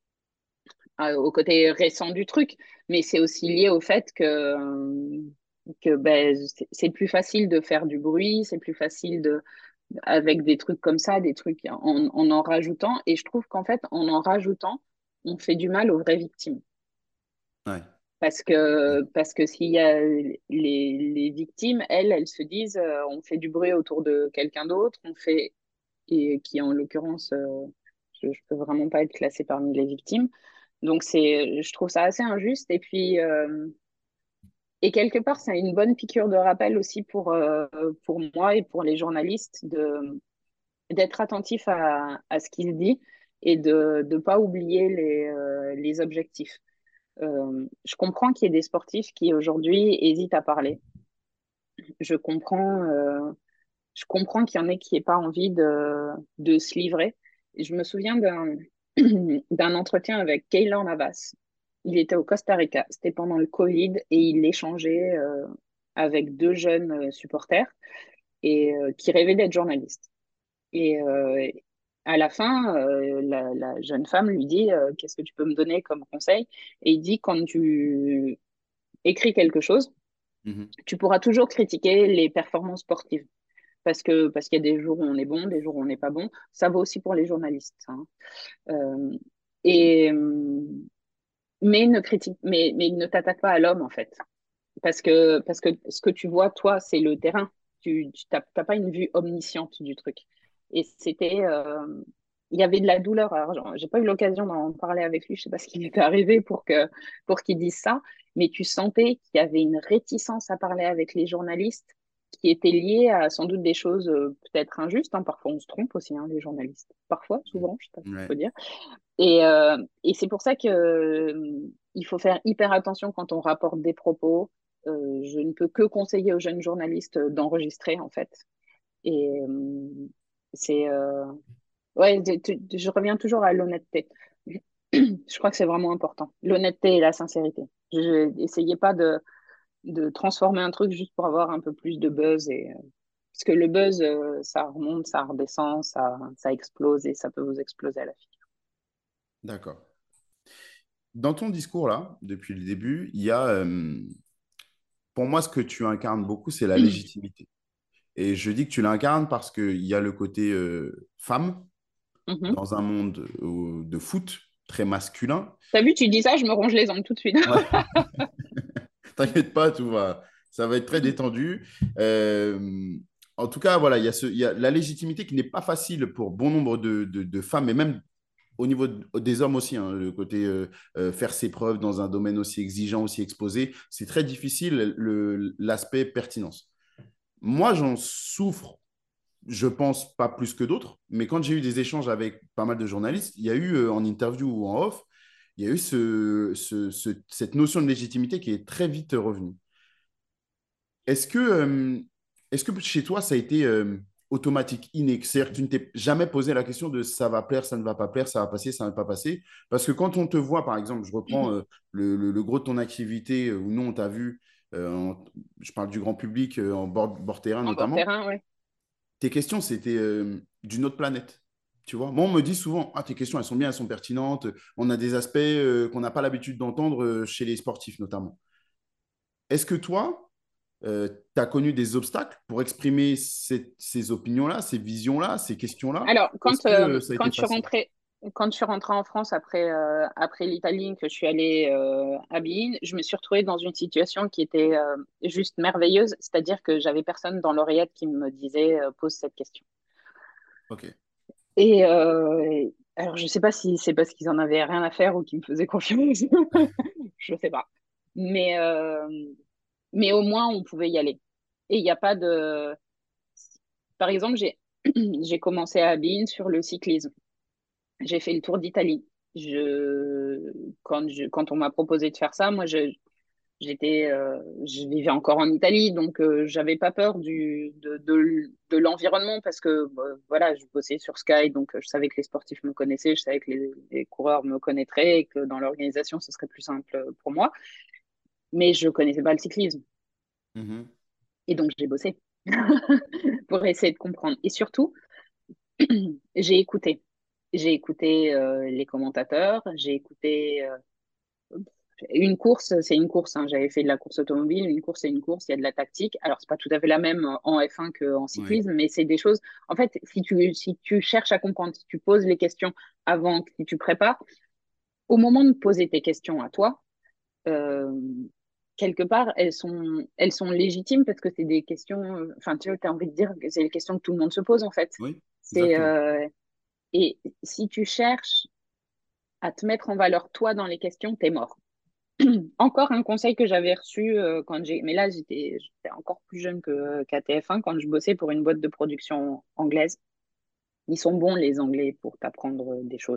à- au côté récent du truc, mais c'est aussi lié au fait que euh, que ben c'est c'est plus facile de faire du bruit, c'est plus facile de avec des trucs comme ça, des trucs en en, en rajoutant, et je trouve qu'en fait en en rajoutant on fait du mal aux vraies victimes. Ouais. Parce que, parce que s'il y a les, les victimes, elles, elles se disent, euh, on fait du bruit autour de quelqu'un d'autre, on fait, et qui en l'occurrence, euh, je, je peux vraiment pas être classée parmi les victimes. Donc c'est, je trouve ça assez injuste. Et puis, euh, et quelque part, c'est une bonne piqûre de rappel aussi pour, euh, pour moi et pour les journalistes de, d'être attentifs à, à ce qui se dit et de ne pas oublier les, euh, les objectifs. Euh, je comprends qu'il y ait des sportifs qui aujourd'hui hésitent à parler. Je comprends, euh, je comprends qu'il y en ait qui n'aient pas envie de, de se livrer. Et je me souviens d'un d'un entretien avec Keylor Navas. Il était au Costa Rica. C'était pendant le Covid et il échangeait euh, avec deux jeunes euh, supporters et euh, qui rêvaient d'être journalistes. Et euh, à la fin, euh, la, la jeune femme lui dit euh, qu'est-ce que tu peux me donner comme conseil? Et il dit quand tu écris quelque chose, Mhm. tu pourras toujours critiquer les performances sportives. Parce que parce qu'il y a des jours où on est bon, des jours où on n'est pas bon. Ça vaut aussi pour les journalistes, hein. Euh, et mais ne critique, mais mais ne t'attaque pas à l'homme en fait, parce que parce que ce que tu vois toi, c'est le terrain. Tu tu t'as, t'as pas une vue omnisciente du truc. Et c'était euh, il y avait de la douleur. Alors, genre, j'ai pas eu l'occasion d'en parler avec lui. Je sais pas ce qui lui est arrivé pour que pour qu'il dise ça, mais tu sentais qu'il y avait une réticence à parler avec les journalistes qui était liée à sans doute des choses euh, peut-être injustes, hein. Parfois, on se trompe aussi, hein, les journalistes. Parfois, souvent, je sais pas ce qu'il Ouais. faut dire. Et, euh, et c'est pour ça que euh, il faut faire hyper attention quand on rapporte des propos. Euh, je ne peux que conseiller aux jeunes journalistes d'enregistrer, en fait. Et euh, c'est euh, ouais, de- de- je reviens toujours à l'honnêteté. Je crois que c'est vraiment important. L'honnêteté et la sincérité. Je, essayez pas de, de transformer un truc juste pour avoir un peu plus de buzz et euh, parce que le buzz, euh, ça remonte, ça redescend, ça, ça explose et ça peut vous exploser à la fin. D'accord. Dans ton discours là, depuis le début, il y a, euh, pour moi, ce que tu incarnes beaucoup, c'est la légitimité. Et je dis que tu l'incarnes parce qu'il y a le côté euh, femme Mhm. dans un monde euh, de foot très masculin. T'as vu, tu dis ça, je me ronge les ongles tout de suite. Ouais. T'inquiète pas, tout va, ça va être très détendu. Euh, en tout cas, voilà, il y a, ce, il y a la légitimité qui n'est pas facile pour bon nombre de, de, de femmes et même au niveau de- des hommes aussi, hein, le côté euh, euh, faire ses preuves dans un domaine aussi exigeant, aussi exposé, c'est très difficile, le, l'aspect pertinence. Moi, j'en souffre, je pense, pas plus que d'autres, mais quand j'ai eu des échanges avec pas mal de journalistes, il y a eu euh, en interview ou en off, il y a eu ce, ce- ce- cette notion de légitimité qui est très vite revenue. Est-ce que, euh, est-ce que chez toi, ça a été euh, automatique, inné? C'est-à-dire que tu ne t'es jamais posé la question de ça va plaire, ça ne va pas plaire, ça va passer, ça ne va pas passer? Parce que quand on te voit, par exemple, je reprends euh, le, le- le gros de ton activité, euh, où nous, on t'a vu, euh, en- je parle du grand public, euh, en bord, bord terrain En bord notamment, terrain, ouais. tes questions, c'était euh, d'une autre planète. Tu vois, moi, on me dit souvent, ah, tes questions, elles sont bien, elles sont pertinentes. On a des aspects euh, qu'on n'a pas l'habitude d'entendre euh, chez les sportifs, notamment. Est-ce que toi, euh, tu as connu des obstacles pour exprimer ces, ces opinions-là, ces visions-là, ces questions-là? Alors, Ou est-ce quand, que euh, euh, ça a quand été je suis facile? rentrée, quand je suis rentrée en France après, euh, après l'Italie, que je suis allée euh, à Beijing, je me suis retrouvée dans une situation qui était euh, juste merveilleuse, c'est-à-dire que j'avais personne dans l'oreillette qui me disait euh, pose cette question. Ok. Et euh, alors, je sais pas si c'est parce qu'ils en avaient rien à faire ou qu'ils me faisaient confiance, je sais pas. Mais, euh, mais au moins, on pouvait y aller. Et il n'y a pas de. Par exemple, j'ai j'ai commencé à Beijing sur le cyclisme. J'ai fait le tour d'Italie. Je, quand je, quand on m'a proposé de faire ça, moi, je, j'étais, euh, je vivais encore en Italie, donc euh, j'avais pas peur du, de, de, de l'environnement parce que bah, voilà, je bossais sur Sky, donc euh, je savais que les sportifs me connaissaient, je savais que les, les coureurs me connaîtraient et que dans l'organisation, ce serait plus simple pour moi. Mais je connaissais pas le cyclisme Mhm. et donc j'ai bossé pour essayer de comprendre. Et surtout, j'ai écouté. J'ai écouté euh, les commentateurs, j'ai écouté euh, une course, c'est une course, hein. J'avais fait de la course automobile, une course, c'est une course, il y a de la tactique. Alors, c'est pas tout à fait la même en F un qu'en Oui. cyclisme, mais c'est des choses. En fait, si tu, si tu cherches à comprendre, si tu poses les questions avant, si tu prépares, au moment de poser tes questions à toi, euh, quelque part, elles sont, elles sont légitimes parce que c'est des questions. euh, Enfin, tu as envie de dire que c'est les questions que tout le monde se pose, en fait. Oui, C'est, exactement. euh, et si tu cherches à te mettre en valeur toi dans les questions, t'es mort. Encore un conseil que j'avais reçu euh, quand j'ai. Mais là, j'étais j'étais encore plus jeune que, qu'à T F un quand je bossais pour une boîte de production anglaise. Ils sont bons, les Anglais, pour t'apprendre des choses.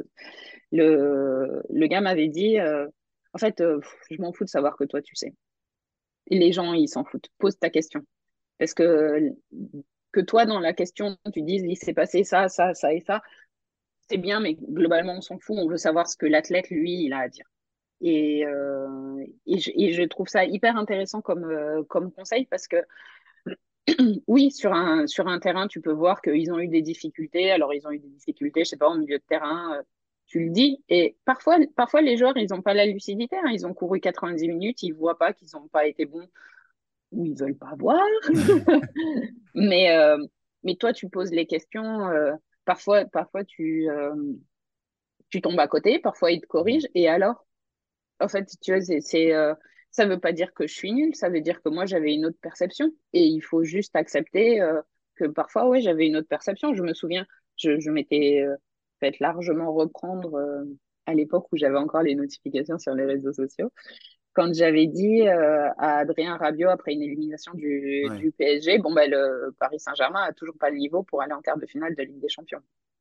Le, le gars m'avait dit euh, en fait, euh, je m'en fous de savoir que toi, tu sais. Et les gens, ils s'en foutent. Pose ta question. Parce que que toi, dans la question, tu dises il s'est passé ça, ça, ça et ça, c'est bien, mais globalement, on s'en fout. On veut savoir ce que l'athlète, lui, il a à dire. Et, euh, et, je, et, je, trouve ça hyper intéressant comme, euh, comme conseil parce que oui, sur un, sur un terrain, tu peux voir qu'ils ont eu des difficultés. Alors, ils ont eu des difficultés, je sais pas, au milieu de terrain, euh, tu le dis. Et parfois, parfois les joueurs, ils n'ont pas la lucidité. Hein. Ils ont couru quatre-vingt-dix minutes, ils ne voient pas qu'ils n'ont pas été bons ou ils veulent pas voir. mais, euh, mais toi, tu poses les questions. Euh, parfois, parfois tu, euh, tu tombes à côté, parfois ils te Mhm. corrigent. Et alors, en fait, tu vois, c'est, c'est, euh, ça veut pas dire que je suis nulle, ça veut dire que moi, j'avais une autre perception. Et il faut juste accepter euh, que parfois, ouais, j'avais une autre perception. Je me souviens, je, je m'étais euh, fait largement reprendre euh, à l'époque où j'avais encore les notifications sur les réseaux sociaux. Quand j'avais dit euh, à Adrien Rabiot, après une élimination du, Ouais. du P S G, bon, ben, le Paris Saint-Germain a toujours pas le niveau pour aller en quart de finale de Ligue des Champions.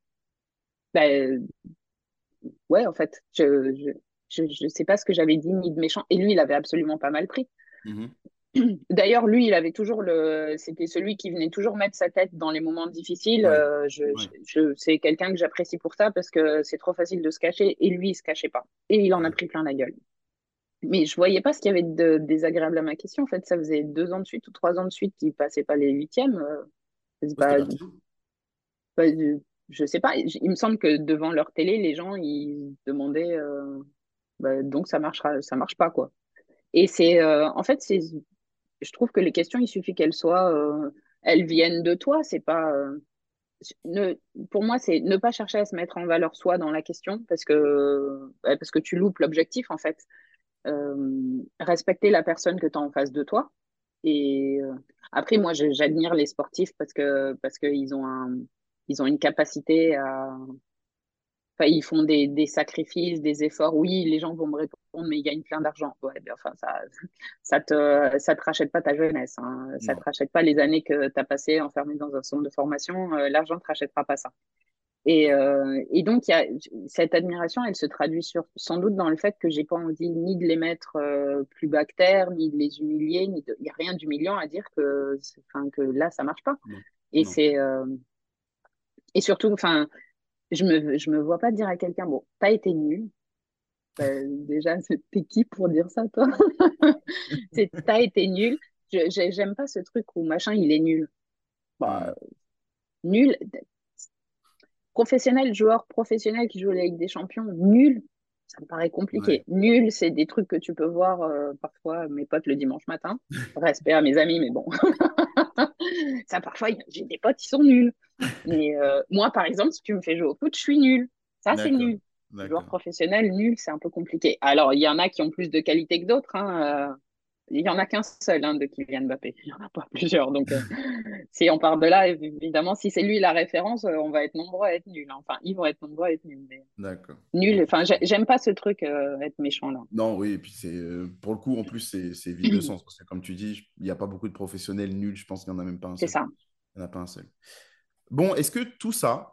Ben, ouais, en fait, je, je, je, je sais pas ce que j'avais dit ni de méchant. Et lui, il avait absolument pas mal pris. Mhm. D'ailleurs, lui, il avait toujours le, c'était celui qui venait toujours mettre sa tête dans les moments difficiles. Ouais. Euh, je, je, Ouais. je- c'est quelqu'un que j'apprécie pour ça parce que c'est trop facile de se cacher. Et lui, il se cachait pas. Et il en a Ouais. pris plein la gueule. Mais je voyais pas ce qu'il y avait de désagréable à ma question. En fait, ça faisait deux ans de suite ou trois ans de suite qu'il passait pas les huitièmes. Euh, c'est Ouais, c'était pas, pertinent. pas- je sais pas. Il me semble que devant leur télé, les gens ils se demandaient. Euh, bah, donc ça marchera, ça marche pas quoi. Et c'est, euh, en fait, c'est, je trouve que les questions, il suffit qu'elles soient, euh, elles viennent de toi. C'est pas, euh, ne, pour moi, c'est ne pas chercher à se mettre en valeur soi dans la question parce que, bah, parce que tu loupes l'objectif en fait. Euh, respecter la personne que tu as en face de toi. Et euh, après, moi, je- j'admire les sportifs parce que parce qu'ils ont un, ils ont une capacité à, Enfin, ils font des, des sacrifices, des efforts. Oui, les gens vont me répondre, mais ils gagnent plein d'argent. Ouais, ben, enfin, ça, ça te, ça te rachète pas ta jeunesse, hein. Ça te Non. rachète pas les années que tu as passées enfermé dans un centre de formation. Euh, l'argent ne te rachètera pas ça. Et, euh, et donc, il y a, cette admiration, elle se traduit sur, sans doute dans le fait que j'ai pas envie ni de les mettre euh, plus bas que terre, ni de les humilier, ni de, il n'y a rien d'humiliant à dire que, enfin, que là, ça marche pas. Non. Et Non. c'est, euh, et surtout, enfin, je me, je me vois pas dire à quelqu'un, bon, t'as été nul. Ben, déjà, c'est- t'es qui pour dire ça, toi? C'est, t'as été nul. Je, j'ai- j'aime pas ce truc où machin, il est nul. Bah, Hmm. nul. Professionnel, joueur professionnel qui joue la Ligue des Champions, nul, ça me paraît Ouais. compliqué. Nul, c'est des trucs que tu peux voir euh, parfois mes potes le dimanche matin. Respect à mes amis, mais bon. Ça, parfois, j'ai des potes qui sont nuls. Mais euh, moi, par exemple, si tu me fais jouer au foot, je suis nul. Ça, c'est D'accord. nul. Joueur D'accord. professionnel, nul, c'est un peu compliqué. Alors, il y en a qui ont plus de qualité que d'autres, hein. Euh, il n'y en a qu'un seul hein, de Kylian Mbappé. Il n'y en a pas plusieurs. Donc, euh, si on part de là, évidemment, si c'est lui la référence, euh, on va être nombreux à être nuls, hein. Enfin, ils vont être nombreux à être nuls. Mais... D'accord. Nul, Ok. enfin, j'ai- j'aime pas ce truc euh, être méchant là. Non, oui, et puis c'est euh, pour le coup, en plus, c'est c'est vide de sens. Parce que comme tu dis, il n'y a pas beaucoup de professionnels nuls. Je pense qu'il n'y en a même pas un C'est seul. ça. Il n'y en a pas un seul. Bon, est-ce que tout ça,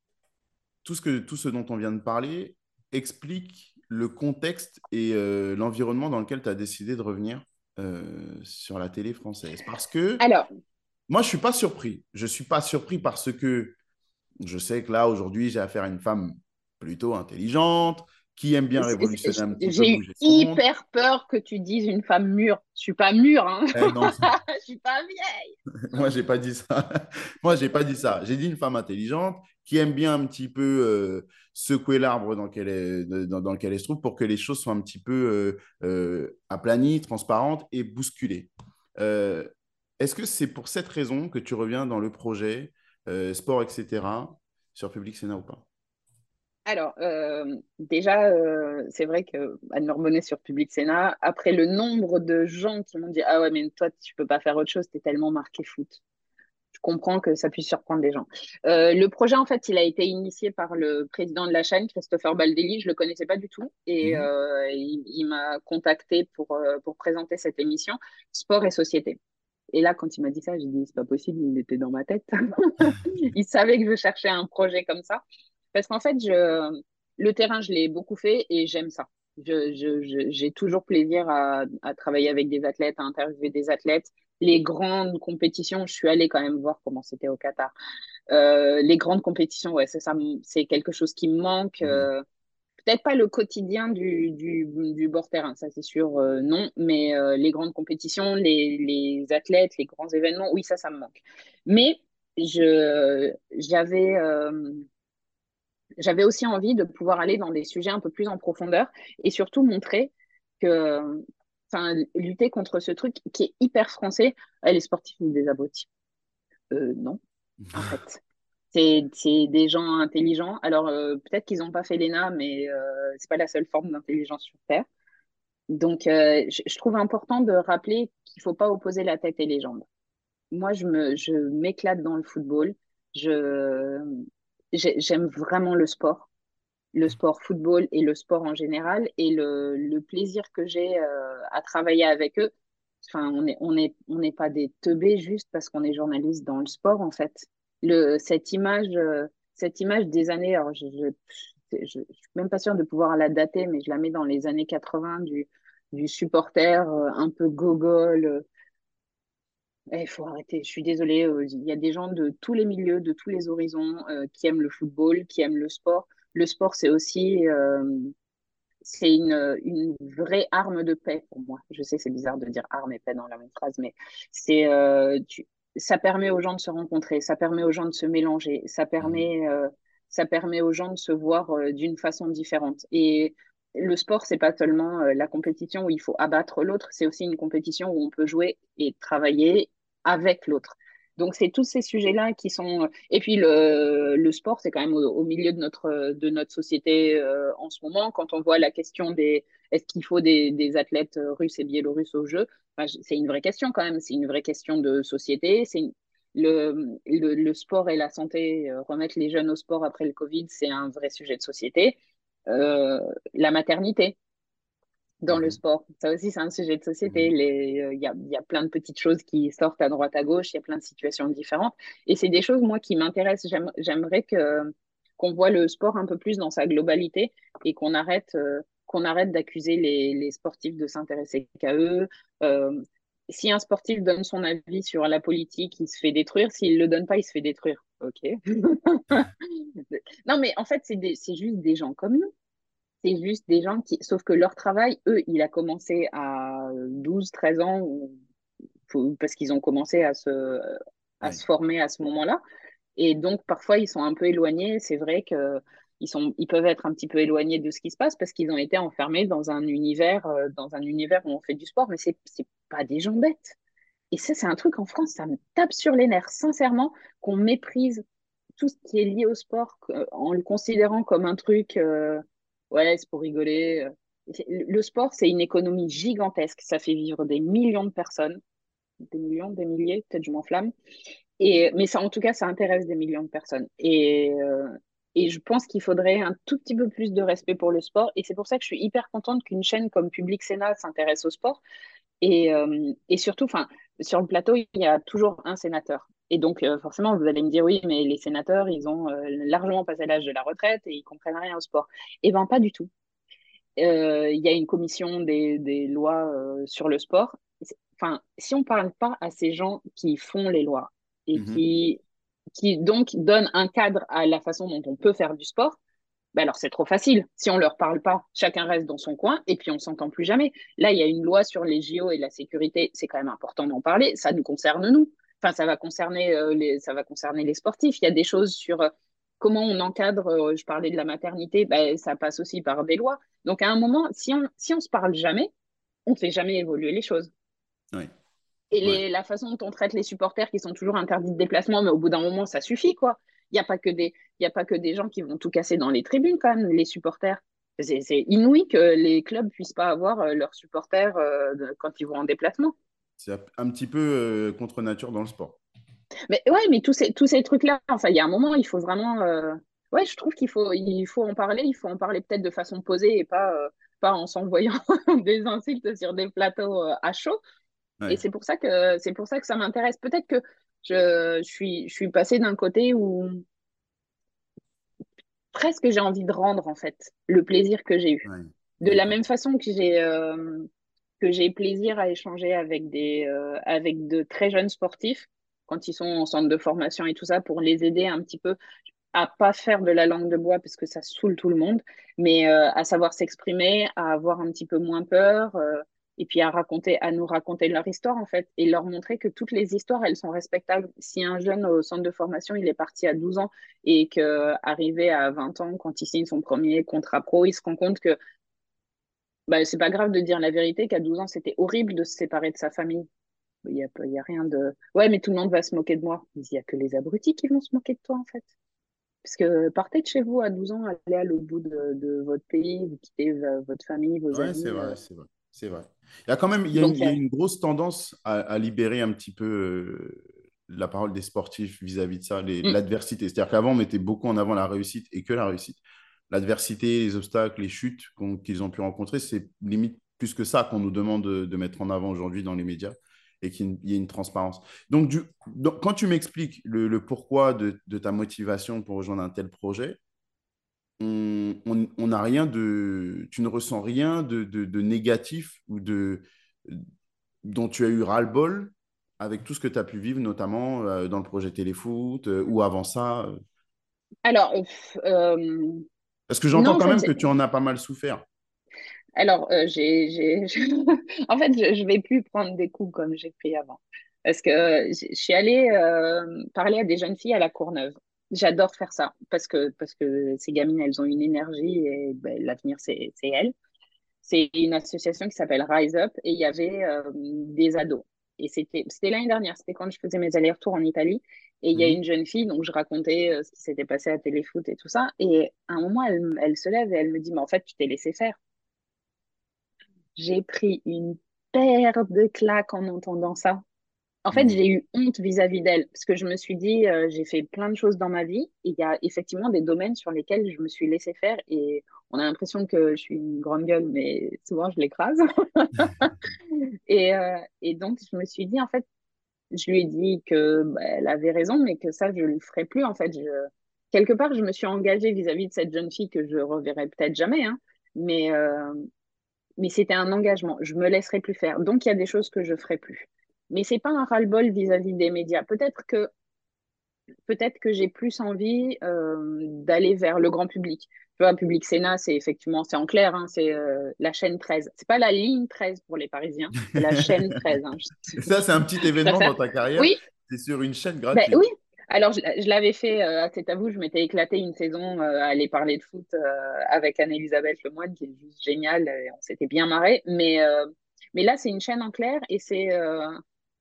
tout ce que, tout ce dont on vient de parler, explique le contexte et euh, l'environnement dans lequel tu as décidé de revenir euh, sur la télé française? Parce que Alors, moi, je ne suis pas surpris. Je ne suis pas surpris parce que je sais que là, aujourd'hui, j'ai affaire à une femme plutôt intelligente, qui aime bien c'est- révolutionner c'est- un petit peu, j'ai eu bouger son monde. hyper peur que tu dises une femme mûre. Je suis pas mûre, hein. Eh non, Je suis pas vieille. moi, j'ai pas dit ça. Moi, j'ai pas dit ça. J'ai dit une femme intelligente qui aime bien un petit peu euh, secouer l'arbre dans lequel, elle, dans, dans lequel elle se trouve pour que les choses soient un petit peu euh, euh, aplanies, transparentes et bousculées. Euh, Est-ce que c'est pour cette raison que tu reviens dans le projet euh, sport, et cetera sur Public Sénat ou pas? Alors, euh, déjà, euh, c'est vrai que Anne-Laure Monnet sur Public Sénat, après le nombre de gens qui m'ont dit ah ouais, mais toi, tu peux pas faire autre chose, t'es tellement marqué foot. Je comprends que ça puisse surprendre des gens. Euh, le projet, en fait, il a été initié par le président de la chaîne, Christopher Baldelli. Je le connaissais pas du tout et Mhm. euh, il, il m'a contacté pour, euh, pour présenter cette émission Sport et Société. Et là, quand il m'a dit ça, j'ai dit c'est pas possible, il était dans ma tête. Il savait que je cherchais un projet comme ça. Parce qu'en fait, je, le terrain, je l'ai beaucoup fait et j'aime ça. Je, je, je- j'ai toujours plaisir à, à travailler avec des athlètes, à interviewer des athlètes. Les grandes compétitions, je suis allée quand même voir comment c'était au Qatar. Euh, les grandes compétitions, ouais, c'est ça, c'est quelque chose qui me manque. Mhm. Euh, peut-être pas le quotidien du, du, du bord terrain, ça c'est sûr, euh, non, mais euh, les grandes compétitions, les, les athlètes, les grands événements, oui, ça, ça me manque. Mais je, j'avais, euh, j'avais aussi envie de pouvoir aller dans des sujets un peu plus en profondeur et surtout montrer que, enfin, lutter contre ce truc qui est hyper français. Ah, les sportifs sont des abrutis. Euh, non, en fait. C'est, c'est des gens intelligents. Alors, euh, peut-être qu'ils n'ont pas fait l'E N A, mais euh, c'est pas la seule forme d'intelligence sur Terre. Donc, euh, je, je trouve important de rappeler qu'il faut pas opposer la tête et les jambes. Moi, je me, je m'éclate dans le football. Je, j'ai- j'aime vraiment le sport, le sport football et le sport en général, et le, le plaisir que j'ai euh, à travailler avec eux. Enfin, on est, on est, on n'est pas des teubés juste parce qu'on est journaliste dans le sport, en fait. Le, cette image, euh, cette image des années, alors je, je, je, je suis même pas sûre de pouvoir la dater, mais je la mets dans les années quatre-vingts du, du supporter euh, un peu gogol. euh, il faut arrêter, je suis désolée. euh, Il y a des gens de tous les milieux, de tous les horizons euh, qui aiment le football, qui aiment le sport. Le sport, c'est aussi euh, c'est une, une vraie arme de paix pour moi. Je sais, c'est bizarre de dire arme et paix dans la même phrase, mais c'est euh, tu- ça permet aux gens de se rencontrer, ça permet aux gens de se mélanger, ça Mhm. permet, euh, ça permet aux gens de se voir euh, d'une façon différente. Et le sport, c'est pas seulement euh, la compétition où il faut abattre l'autre, c'est aussi une compétition où on peut jouer et travailler avec l'autre. Donc, c'est tous ces sujets-là qui sont. Et puis, le, le sport, c'est quand même au, au milieu de notre, de notre société euh, en ce moment. Quand on voit la question des est-ce qu'il faut des, des athlètes euh, russes et biélorusses aux Jeux, enfin, c'est une vraie question quand même. C'est une vraie question de société. C'est une- le, le, le sport et la santé, euh, remettre les jeunes au sport après le Covid, c'est un vrai sujet de société. Euh, la maternité dans le Mhm. sport, ça aussi, c'est un sujet de société. Mhm. Les, euh, Il y a, il y a plein de petites choses qui sortent à droite, à gauche, il y a plein de situations différentes. Et c'est des choses, moi, qui m'intéressent. J'aime- J'aimerais que, qu'on voit le sport un peu plus dans sa globalité et qu'on arrête, euh, qu'on arrête d'accuser les, les sportifs de s'intéresser qu'à eux. Euh, Si un sportif donne son avis sur la politique, il se fait détruire. S'il ne le donne pas, il se fait détruire. OK. Non, mais en fait, c'est des- c'est juste des gens comme nous. C'est juste des gens qui, sauf que leur travail, eux, il a commencé à douze, treize ans, ou- faut- parce qu'ils ont commencé à se, à Ouais. se former à ce moment-là. Et donc, parfois, ils sont un peu éloignés. C'est vrai que ils sont, ils peuvent être un petit peu éloignés de ce qui se passe parce qu'ils ont été enfermés dans un univers, euh, dans un univers où on fait du sport, mais c'est, c'est pas des gens bêtes. Et ça, c'est un truc en France, ça me tape sur les nerfs, sincèrement, qu'on méprise tout ce qui est lié au sport euh, en le considérant comme un truc, euh, ouais, c'est pour rigoler. euh. C'est- Le sport, c'est une économie gigantesque. Ça fait vivre des millions de personnes, des millions, des milliers, peut-être je m'enflamme. Et, mais ça, en tout cas, ça intéresse des millions de personnes. Et, euh, et je pense qu'il faudrait un tout petit peu plus de respect pour le sport. Et c'est pour ça que je suis hyper contente qu'une chaîne comme Public Sénat s'intéresse au sport et, euh, et surtout, enfin, sur le plateau, il y a toujours un sénateur. Et donc, euh, forcément, vous allez me dire, oui, mais les sénateurs, ils ont euh, largement passé l'âge de la retraite et ils comprennent rien au sport. Eh bien, pas du tout. Euh, Il y a une commission des, des lois euh, sur le sport. Enfin, si on ne parle pas à ces gens qui font les lois et Mhm. qui, qui donc donnent un cadre à la façon dont on peut faire du sport, ben alors c'est trop facile. Si on leur parle pas, chacun reste dans son coin et puis on s'entend plus jamais. Là, il y a une loi sur les J O et la sécurité. C'est quand même important d'en parler. Ça nous concerne nous. Enfin, ça va concerner euh, les, ça va concerner les sportifs. Il y a des choses sur euh, comment on encadre. Euh, je parlais de la maternité. Ben, ça passe aussi par des lois. Donc à un moment, si on si on se parle jamais, on fait jamais évoluer les choses. Ouais. Et Ouais. les, la façon dont on traite les supporters qui sont toujours interdits de déplacement, mais au bout d'un moment, ça suffit, quoi. Il n'y a pas que des, il y a pas que des gens qui vont tout casser dans les tribunes, quand même, les supporters. C'est c'est inouï que les clubs puissent pas avoir euh, leurs supporters euh, de- quand ils vont en déplacement. C'est un un petit peu euh, contre nature dans le sport. Mais ouais, mais tous ces, tous ces trucs-là, enfin, il y a un moment, il faut vraiment. euh, Ouais, je trouve qu'il faut, il faut en parler. Il faut en parler peut-être de façon posée et pas, euh, pas en s'envoyant des insultes sur des plateaux euh, à chaud. Et Ouais. c'est pour ça que c'est pour ça que ça m'intéresse. Peut-être que je, je suis je suis passée d'un côté où presque j'ai envie de rendre en fait le plaisir que j'ai eu. Ouais. De la D'accord. même façon que j'ai euh, que j'ai plaisir à échanger avec des euh, avec de très jeunes sportifs quand ils sont en centre de formation et tout ça pour les aider un petit peu à pas faire de la langue de bois parce que ça saoule tout le monde, mais euh, à savoir s'exprimer, à avoir un petit peu moins peur, euh, et puis à raconter, à nous raconter leur histoire en fait, et leur montrer que toutes les histoires elles sont respectables. Si un jeune au centre de formation il est parti à douze ans et que arrivé à vingt ans, quand il signe son premier contrat pro, il se rend compte que bah, c'est pas grave de dire la vérité, qu'à douze ans c'était horrible de se séparer de sa famille. Il y a, il y a rien de. Ouais, mais tout le monde va se moquer de moi. Il y a que les abrutis qui vont se moquer de toi en fait. Parce que partez de chez vous à douze ans, allez à l'autre bout de, de votre pays, vous quittez v- votre famille, vos Ouais, c'est amis. euh. vrai, c'est vrai. C'est vrai. Il y a quand même il y a une, Donc, il y a euh, une grosse tendance à, à libérer un petit peu euh, la parole des sportifs vis-à-vis de ça, les- mm, l'adversité. C'est-à-dire qu'avant, on mettait beaucoup en avant la réussite et que la réussite. L'adversité, les obstacles, les chutes qu'on- qu'ils ont pu rencontrer, c'est limite plus que ça qu'on nous demande de, de mettre en avant aujourd'hui dans les médias et qu'il y ait une transparence. Donc, du- donc, quand tu m'expliques le, le pourquoi de, de ta motivation pour rejoindre un tel projet, on on- on n'a rien de, tu ne ressens rien de, de, de négatif ou de, dont tu as eu ras-le-bol avec tout ce que tu as pu vivre, notamment euh, dans le projet Téléfoot euh, ou avant ça. euh. alors, euh, pff, euh, Parce que j'entends non, en quand fait, même que j'ai- tu en as pas mal souffert. alors, euh, j'ai, j'ai, en fait, je, je vais plus prendre des coups comme j'ai pris avant. Parce que euh, je je suis allée euh, parler à des jeunes filles à la Courneuve. J'adore faire ça parce que, parce que ces gamines, elles ont une énergie et ben, l'avenir, c'est, c'est elles. C'est une association qui s'appelle Rise Up et il y avait euh, des ados. Et c'était c'était l'année dernière, c'était quand je faisais mes allers-retours en Italie. Et il y a Mhm. une jeune fille, donc je racontais euh, ce qui s'était passé à Téléfoot et tout ça. Et à un moment, elle, elle se lève et elle me dit, mais en fait, tu t'es laissé faire. J'ai pris une paire de claques en entendant ça. En fait, Hmm. j'ai eu honte vis-à-vis d'elle parce que je me suis dit, euh, j'ai fait plein de choses dans ma vie. Et il y a effectivement des domaines sur lesquels je me suis laissée faire et on a l'impression que je suis une grande gueule, mais souvent je l'écrase. Et, euh, et donc, je me suis dit, en fait, je lui ai dit que bah, elle avait raison, mais que ça, je le ferais plus. En fait, je... quelque part, je me suis engagée vis-à-vis de cette jeune fille que je reverrai peut-être jamais, hein, mais, euh, mais c'était un engagement. Je me laisserai plus faire. Donc, il y a des choses que je ferai plus. Mais c'est pas un ras-le-bol vis-à-vis des médias. Peut-être que peut-être que j'ai plus envie euh, d'aller vers le grand public. Tu vois, Public Sénat, c'est effectivement, c'est en clair, hein, c'est euh, la chaîne treize. C'est pas la ligne treize pour les Parisiens, c'est la chaîne treize. Hein. Je, Et ça, c'est un petit je événement préfère. dans ta carrière. Oui, C'est sur une chaîne ben gratuite. oui. Alors, je, je l'avais fait, euh, c'est à vous, je m'étais éclatée une saison euh, à aller parler de foot euh, avec Anne-Elisabeth Lemoine, qui est juste géniale, et on s'était bien marré. Mais, euh, mais là, c'est une chaîne en clair et c'est euh,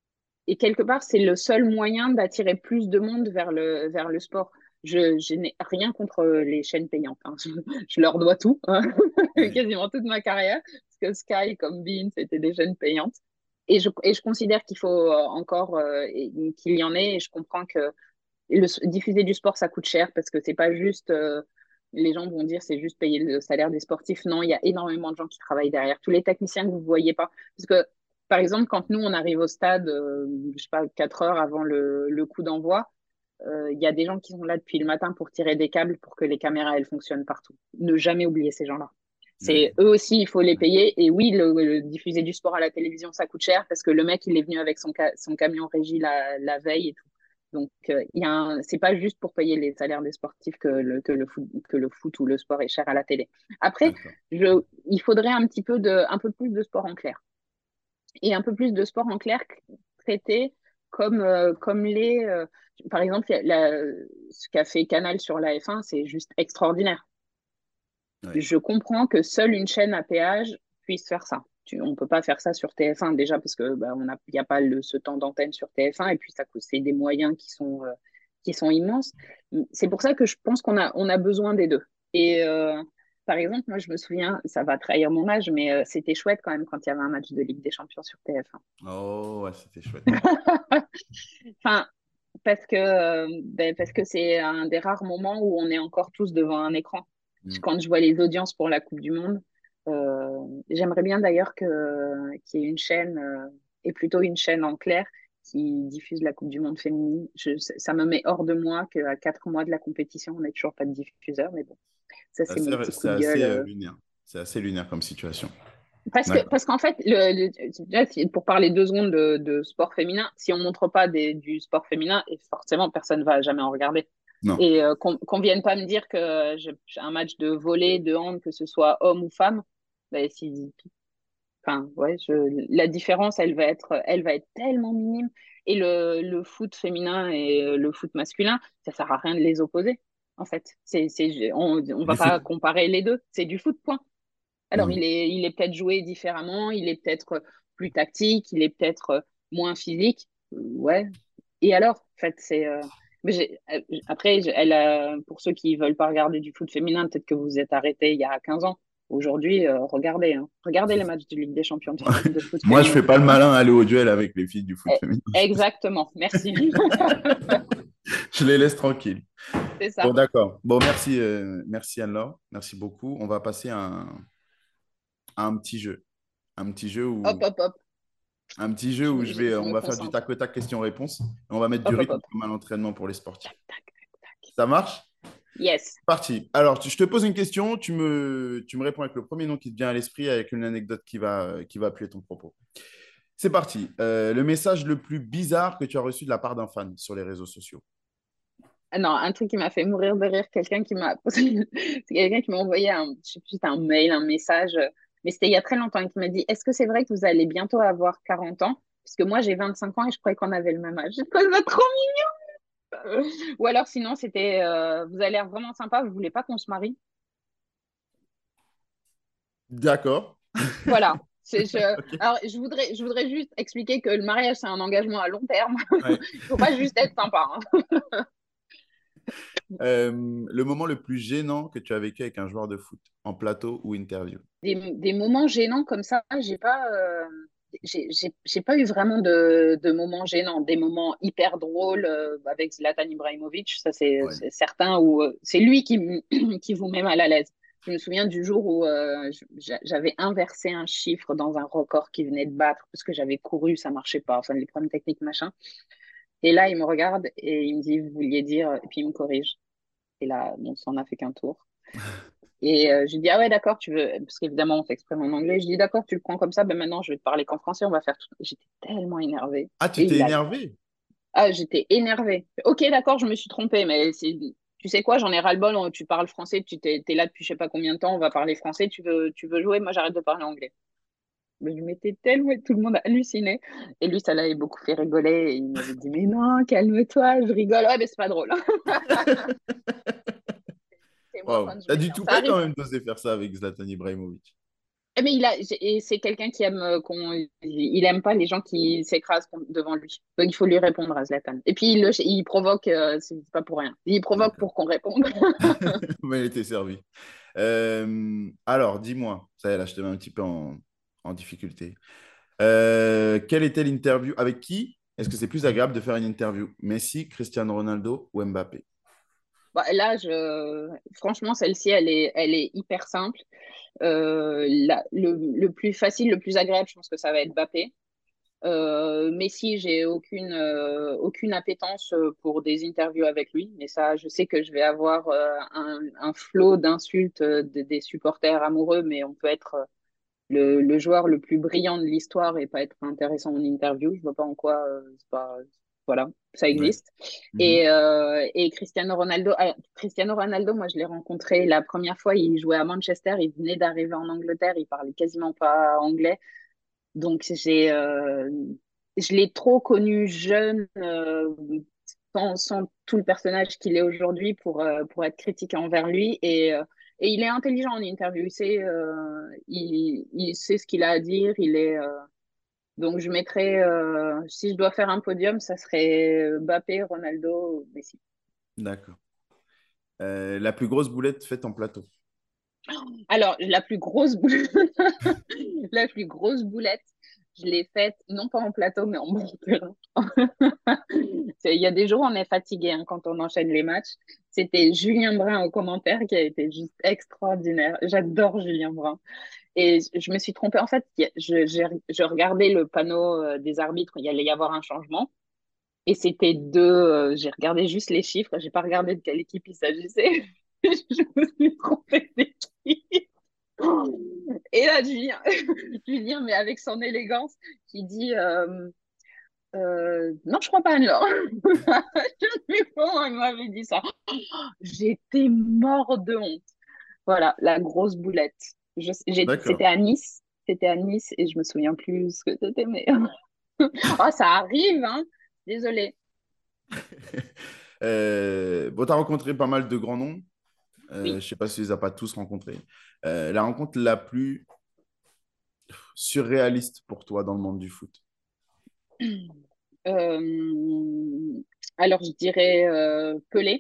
et quelque part, c'est le seul moyen d'attirer plus de monde vers le, vers le sport. Je, je n'ai rien contre les chaînes payantes. Hein. Je, je, leur dois tout, hein. Quasiment toute ma carrière, parce que Sky comme Bein, c'était des chaînes payantes. Et je, et je considère qu'il faut euh, encore euh, qu'il y en ait. Et je comprends que le, diffuser du sport, ça coûte cher parce que c'est pas juste. Euh, les gens vont dire c'est juste payer le salaire des sportifs. Non, il y a énormément de gens qui travaillent derrière. Tous les techniciens que vous voyez pas. Parce que, par exemple, quand nous, on arrive au stade, euh, je sais pas, quatre heures avant le, le coup d'envoi, euh, il y a des gens qui sont là depuis le matin pour tirer des câbles pour que les caméras, elles fonctionnent partout. Ne jamais oublier ces gens-là. Ouais. C'est eux aussi, il faut les payer. Et oui, le, le diffuser du sport à la télévision, ça coûte cher parce que le mec, il est venu avec son, ca son camion régie la, la veille et tout. Donc, euh, il y a un... c'est pas juste pour payer les salaires des sportifs que le, que, le foot, que le foot ou le sport est cher à la télé. Après, D'accord. je, il faudrait un petit peu de, un peu plus de sport en clair. Et un peu plus de sport en clair traité comme, euh, comme les. Euh, par exemple, la, ce qu'a fait Canal sur la F un, c'est juste extraordinaire. Ouais. Je comprends que seule une chaîne à péage puisse faire ça. Tu, on ne peut pas faire ça sur T F un déjà parce que bah, on a, il n'y a pas le, ce temps d'antenne sur T F un et puis ça coûte c'est des moyens qui sont, euh, qui sont immenses. C'est pour ça que je pense qu'on a, on a besoin des deux. Et euh, par exemple, moi je me souviens, ça va trahir mon âge, mais euh, c'était chouette quand même quand il y avait un match de Ligue des Champions sur T F un. Oh, ouais, c'était chouette. Enfin, parce que euh, ben, parce que c'est un des rares moments où on est encore tous devant un écran. Mm. Quand je vois les audiences pour la Coupe du Monde, euh, j'aimerais bien d'ailleurs que qu'il y ait une chaîne euh, et plutôt une chaîne en clair qui diffuse la Coupe du Monde féminine. Je, ça me met hors de moi qu'à quatre mois de la compétition, on n'ait toujours pas de diffuseur, mais bon, ça C'est c'est mon assez, petit coup c'est de assez gueule. euh, euh. lunaire. C'est assez lunaire comme situation. Parce que, D'accord. parce qu'en fait, le, le- là, si- pour parler deux secondes de, de sport féminin, si on montre pas des, du sport féminin, et forcément, personne va jamais en regarder. Non. Et euh, qu'on qu'on vienne pas me dire que j'ai j'ai un match de volley, de hand, que ce soit homme ou femme, ben, si, enfin, ouais, je, la différence, elle va être, elle va être tellement minime. Et le, le foot féminin et euh, le foot masculin, ça sert à rien de les opposer, en fait. C'est, c'est, on, on Du va foot. pas comparer les deux. C'est du foot, point. Alors, Mm. il est, il est peut-être joué différemment, il est peut-être plus tactique, il est peut-être moins physique. Euh, Ouais. Et alors, en fait, c'est. euh, mais j'ai- euh, après, j'ai- elle a- pour ceux qui veulent pas regarder du foot féminin, peut-être que vous vous êtes arrêté il y a quinze ans. Aujourd'hui, euh, regardez, hein. Regardez les matchs de Ligue des Champions de, fé- de foot Moi, je féminin. fais pas le malin à aller au duel avec les filles du foot Eh, féminin. Exactement, merci. Je les laisse tranquilles. C'est Bon, ça. d'accord. Bon, merci, euh, merci Anne-Laure. Merci beaucoup. On va passer à un, à un petit jeu. Un petit jeu Hop, où, hop, hop. un petit jeu Je, où me- je je- vais, je on me va faire du concentre. tac au tac question-réponse. Et on va mettre du Hop, hop, rythme hop. comme à l'entraînement pour les sportifs. Tac, tac, tac, tac. Ça marche? Yes. Parti. Alors, tu- je te pose une question, tu me, tu me réponds avec le premier nom qui te vient à l'esprit, avec une anecdote qui va, qui va appuyer ton propos. C'est parti. Euh, le message le plus bizarre que tu as reçu de la part d'un fan sur les réseaux sociaux. Ah non, un truc qui m'a fait mourir de rire, quelqu'un qui m'a c'est quelqu'un qui m'a envoyé un, je sais plus, c'était un mail, un message, euh, mais c'était il y a très longtemps, et qui m'a dit, est-ce que c'est vrai que vous allez bientôt avoir quarante ans? Puisque moi, j'ai vingt-cinq ans et je croyais qu'on avait le même âge. Je trouve ça trop mignon. Ou alors, sinon, c'était, euh, vous avez l'air vraiment sympa, vous voulez pas qu'on se marie? D'accord. Voilà. C'est, je... Ok. Alors, je voudrais, je voudrais juste expliquer que le mariage, c'est un engagement à long terme. Ouais. Il faut pas juste être sympa, hein. Euh, le moment le plus gênant que tu as vécu avec un joueur de foot, en plateau ou interview. Des, des moments gênants comme ça, j'ai pas. euh, j'ai j'ai- j'ai pas eu vraiment de, de moments gênants, des moments hyper drôles euh, avec Zlatan Ibrahimovic, ça c'est Ouais. c'est certain, où euh, c'est lui qui, me- qui vous met mal à l'aise. Je me souviens du jour où euh, je- j'avais inversé un chiffre dans un record qui venait de battre parce que j'avais couru, ça marchait pas, enfin les problèmes techniques, machin. Et là, il me regarde et il me dit, vous vouliez dire, et puis il me corrige. Et là, bon, ça en a fait qu'un tour. Et euh, je lui dis, ah ouais, d'accord, tu veux, parce qu'évidemment, on s'exprime en anglais. Je dis, d'accord, tu le prends comme ça, ben maintenant, je vais te parler qu'en français, on va faire tout. J'étais tellement énervée. Ah, tu Et t'es il a, énervé? ah, j'étais énervée. Ok, d'accord, je me suis trompée, mais c'est, tu sais quoi, j'en ai ras-le-bol, on- tu parles français, tu t'es, t'es là depuis je sais pas combien de temps, on va parler français, tu veux, tu veux jouer, moi j'arrête de parler anglais. Mais je m'étais tellement, tout le monde a halluciné. Et lui, ça l'avait beaucoup fait rigoler. Et il m'avait dit, mais non, calme-toi, je rigole. Ouais, mais c'est pas drôle. C'est moi Waouh. quand je T'as du m'énerve. tout Ça près arrive. quand même d'oser faire ça avec Zlatan Ibrahimovic. Eh, mais il a, et c'est quelqu'un qui aime euh, qu'on, il aime pas les gens qui s'écrasent con- devant lui. Donc il faut lui répondre à Zlatan. Et puis il, le- il provoque, euh, c'est pas pour rien. Il provoque D'accord. pour qu'on réponde. Mais il était servi. Euh, alors, dis-moi, ça y est, là, je te mets un petit peu en, en difficulté. Euh, quelle était l'interview? Avec qui est-ce que c'est plus agréable de faire une interview? Messi, Cristiano Ronaldo ou Mbappé? Bah, là, je, franchement, celle-ci, elle est, elle est hyper simple. Euh, la- le, le plus facile, le plus agréable, je pense que ça va être Mbappé. Euh, Messi, j'ai aucune, euh, aucune appétence euh, pour des interviews avec lui, mais ça, je sais que je vais avoir euh, un, un flot d'insultes euh, de- des supporters amoureux, mais on peut être euh, le, le joueur le plus brillant de l'histoire et pas être intéressant en interview. Je vois pas en quoi, euh, c'est pas, voilà, ça Ouais. existe. Mhm. Et, euh, et Cristiano Ronaldo, ah, Cristiano Ronaldo, moi, je l'ai rencontré la première fois, il jouait à Manchester, il venait d'arriver en Angleterre, il parlait quasiment pas anglais. Donc, j'ai, euh, je l'ai trop connu jeune, euh, sans, sans tout le personnage qu'il est aujourd'hui pour, euh, pour être critique envers lui. Et, euh, et il est intelligent en interview. Il sait, euh, il, il sait ce qu'il a à dire. Il est, euh, donc, je mettrais, euh, si je dois faire un podium, ça serait Mbappé, Ronaldo, Messi. D'accord. Euh, la plus grosse boulette faite en plateau. Alors, la plus grosse boulette, la plus grosse boulette, je l'ai faite, non pas en plateau, mais en bon terrain. C'est- Il y a des jours où on est fatigué hein, quand on enchaîne les matchs. C'était Julien Brun au commentaire qui a été juste extraordinaire. J'adore Julien Brun. Et je me suis trompée. En fait, il y a- je, j'ai- je regardais le panneau euh, des arbitres. Il y allait y avoir un changement. Et c'était deux. Euh, j'ai regardé juste les chiffres. J'ai pas regardé de quelle équipe il s'agissait. Je me suis trompée d'équipe. Et là, Julien, Julien, mais avec son élégance, qui dit euh, euh, non, je crois pas, alors. Je sais pas, elle m'avait dit ça. J'étais mort de honte. Voilà, la grosse boulette. Je- j'ai- D'accord. C'était à Nice. C'était à Nice et je me souviens plus ce que c'était, mais oh, ça arrive, hein. Désolée. Euh, bon, tu as rencontré pas mal de grands noms. Euh, je Oui. ne sais pas si tu les as pas tous rencontrés. Euh, la rencontre la plus surréaliste pour toi dans le monde du foot? Euh, alors, je dirais euh, Pelé.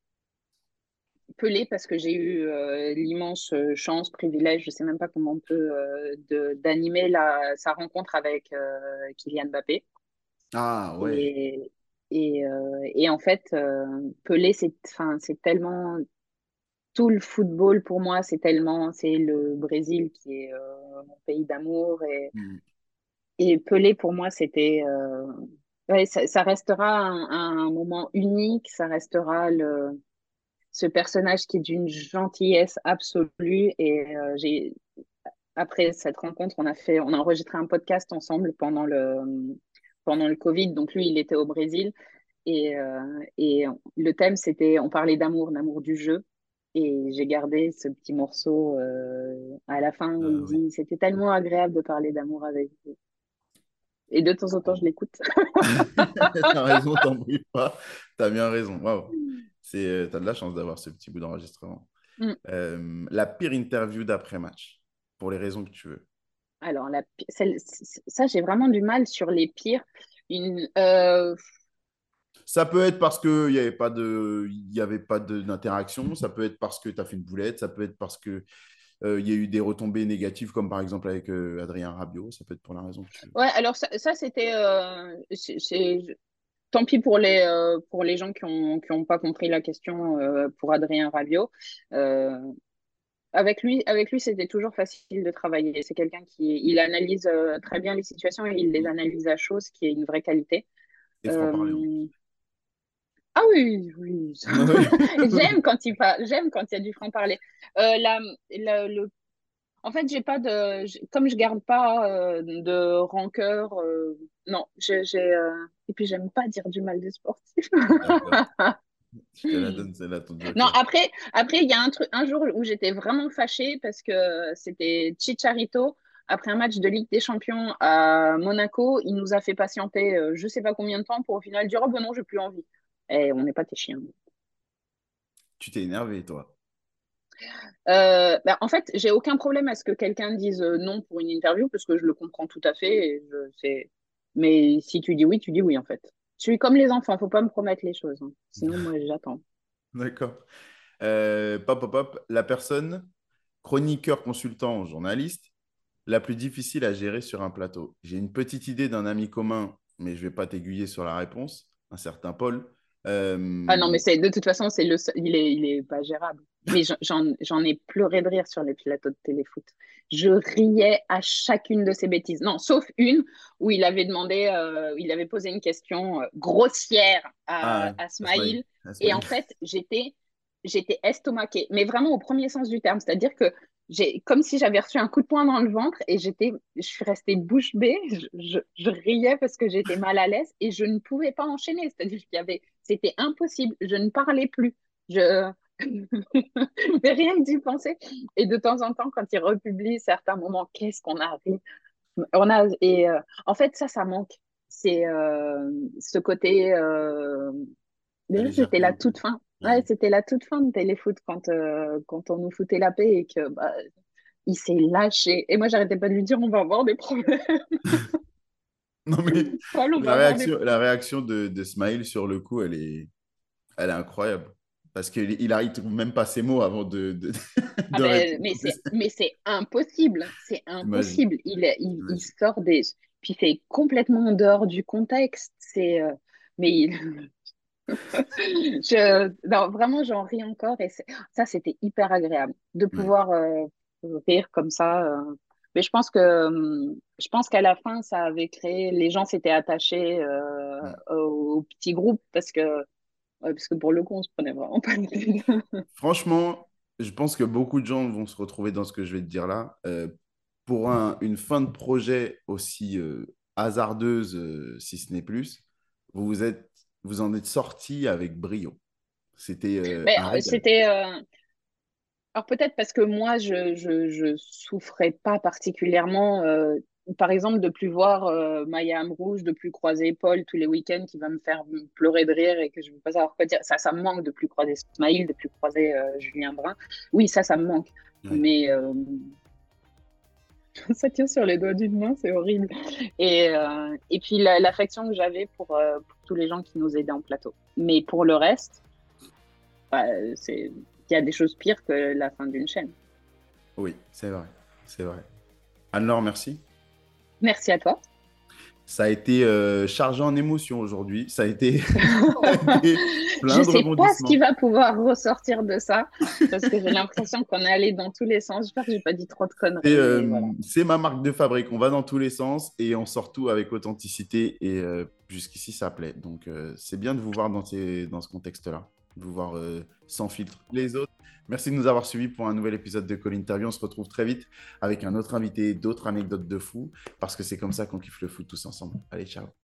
Pelé parce que j'ai eu euh, l'immense euh, chance, privilège, je sais même pas comment on peut, euh, de, d'animer la, sa rencontre avec euh, Kylian Mbappé. Ah ouais. Et, et, euh, et en fait, euh, Pelé, c'est, enfin, c'est tellement, tout le football pour moi, c'est tellement, c'est le Brésil qui est euh, mon pays d'amour. Et, Hmm. et Pelé, pour moi, c'était, euh, ouais, ça, ça restera un, un moment unique, ça restera le ce personnage qui est d'une gentillesse absolue. Et euh, j'ai, après cette rencontre, on a fait, on a enregistré un podcast ensemble pendant le, pendant le Covid. Donc lui, il était au Brésil et, euh, et le thème, c'était, on parlait d'amour, d'amour du jeu. Et j'ai gardé ce petit morceau euh, à la fin où il Ah ouais. dit, c'était tellement agréable de parler d'amour avec vous. Et de temps en temps, je Bon. l'écoute. T'as raison, t'en prie pas. T'as bien raison. Waouh. C'est, euh, t'as de la chance d'avoir ce petit bout d'enregistrement. Mm. Euh, la pire interview d'après-match, pour les raisons que tu veux. Alors, la, pi- celle- ça, j'ai vraiment du mal sur les pires. Une, euh, Ça peut être parce qu'il n'y avait pas de, il y avait pas de- d'interaction. Ça peut être parce que tu as fait une boulette. Ça peut être parce que euh, il y a eu des retombées négatives, comme par exemple avec euh, Adrien Rabiot. Ça peut être pour la raison que tu... Ouais, alors ça, ça c'était. Euh, c'est, c'est- tant pis pour les, euh, pour les gens qui ont, qui ont pas compris la question euh, pour Adrien Rabiot. Euh, avec lui, avec lui, c'était toujours facile de travailler. C'est quelqu'un qui il analyse euh, très bien les situations et il les analyse à chaud, ce qui est une vraie qualité. Et franc-parler. Euh, Ah oui, oui. Oui. J'aime quand il parle, j'aime quand il y a du franc-parler. Euh, la, la- le En fait, j'ai pas de, j'ai- comme je garde pas euh, de rancœur, euh, non, j'ai, j'ai, euh, et puis j'aime pas dire du mal des sportifs. D'accord. Je te la donne, celle-là, ton Non, joker. après, après, il y a un truc, un jour où j'étais vraiment fâchée parce que c'était Chicharito après un match de Ligue des Champions à Monaco, il nous a fait patienter, euh, je sais pas combien de temps pour au final dire oh ben non, j'ai plus envie. Et on n'est pas tes chiens. Tu t'es énervé, toi. Euh, bah, en fait, j'ai aucun problème à ce que quelqu'un dise euh, non pour une interview parce que je le comprends tout à fait. Et je, c'est... Mais si tu dis oui, tu dis oui en fait. Je suis comme les enfants, faut pas me promettre les choses, hein. Sinon, moi, j'attends. D'accord. Euh, pop, pop, pop. La personne, chroniqueur, consultant, journaliste, la plus difficile à gérer sur un plateau. J'ai une petite idée d'un ami commun, mais je ne vais pas t'aiguiller sur la réponse. Un certain Paul. Ah non, Euh, mais c'est de toute façon, c'est le, seul- il est, il est pas gérable. Mais j'en, j'en j'en ai pleuré de rire sur les plateaux de téléfoot. Je riais à chacune de ses bêtises. Non, sauf une où il avait demandé, euh, il avait posé une question euh, grossière Ah, à, ouais. à Asmaïl. Smaïl. Et en Asmaïl. fait, j'étais, j'étais estomaquée, mais vraiment au premier sens du terme. C'est-à-dire que j'ai, comme si j'avais reçu un coup de poing dans le ventre et j'étais, je suis restée bouche bée. Je, je, je riais parce que j'étais mal à l'aise et je ne pouvais pas enchaîner. C'est-à-dire qu'il y avait c'était impossible. Je ne parlais plus. Je mais rien que d'y penser. Et de temps en temps, quand il republie certains moments, qu'est-ce qu'on a ri. On a et euh, en fait ça, ça manque. C'est euh, ce côté. Euh... La Déjà, c'était légèreté la un peu. toute fin. Ouais, Ouais. c'était la toute fin de Téléfoot quand euh, quand on nous foutait la paix et que bah, il s'est lâché. Et moi, j'arrêtais pas de lui dire, on va avoir des problèmes. Non, mais Paul, on va la avoir des réaction, la problèmes. réaction de, de Smaïl sur le coup, elle est, elle est incroyable. Parce qu'il il arrive trouve même pas ses mots avant de, de, Ah de ben, répondre. mais c'est, mais c'est impossible, c'est T'imagines, impossible. Il, il, il t'imagines. sort des, puis c'est complètement en dehors du contexte. C'est, euh, mais il, je, non, vraiment, j'en ris encore et c'est- ça, c'était hyper agréable de Ouais. pouvoir euh, rire comme ça. euh. Mais je pense que, hum, je pense qu'à la fin, ça avait créé, les gens s'étaient attachés euh, Mm. au, au petit groupe parce que, ouais, parce que pour le coup, on se prenait vraiment pas la tête. Franchement, je pense que beaucoup de gens vont se retrouver dans ce que je vais te dire là. Euh, pour un- une fin de projet aussi euh, hasardeuse, euh, si ce n'est plus, vous vous êtes, vous en êtes sorti avec brio. C'était euh, Mais un euh, régal. c'était, euh, alors peut-être parce que moi, je, je, je souffrais pas particulièrement, euh, par exemple, de plus voir euh, Maya Amrouche, de plus croiser Paul tous les week-ends qui va me faire pleurer de rire et que je ne veux pas savoir quoi dire. Ça, ça me manque de plus croiser Smaïl, de plus croiser euh, Julien Brun. Oui, ça, ça me manque. Ouais. Mais euh, ça tient sur les doigts d'une main, c'est horrible. Et, euh, et puis la- l'affection que j'avais pour, euh, pour tous les gens qui nous aidaient en plateau. Mais pour le reste, bah, c'est, il y a des choses pires que la fin d'une chaîne. Oui, c'est vrai. C'est vrai. Anne-Laure, merci. Merci à toi. Ça a été euh, chargé en émotions aujourd'hui. Ça a été, ça a été Je plein de sais pas ce qui rebondissements. va pouvoir ressortir de ça, parce que j'ai l'impression qu'on est allé dans tous les sens. J'espère que j'ai pas dit trop de C'est conneries, mais euh, voilà. c'est ma marque de fabrique. On va dans tous les sens et on sort tout avec authenticité. Et euh, jusqu'ici, ça plaît. Donc, euh, c'est bien de vous voir dans, ces, dans ce contexte-là, de vous voir euh, sans filtre. Les autres, merci de nous avoir suivis pour un nouvel épisode de Call Interview. On se retrouve très vite avec un autre invité, d'autres anecdotes de fou, parce que c'est comme ça qu'on kiffe le foot tous ensemble. Allez, ciao.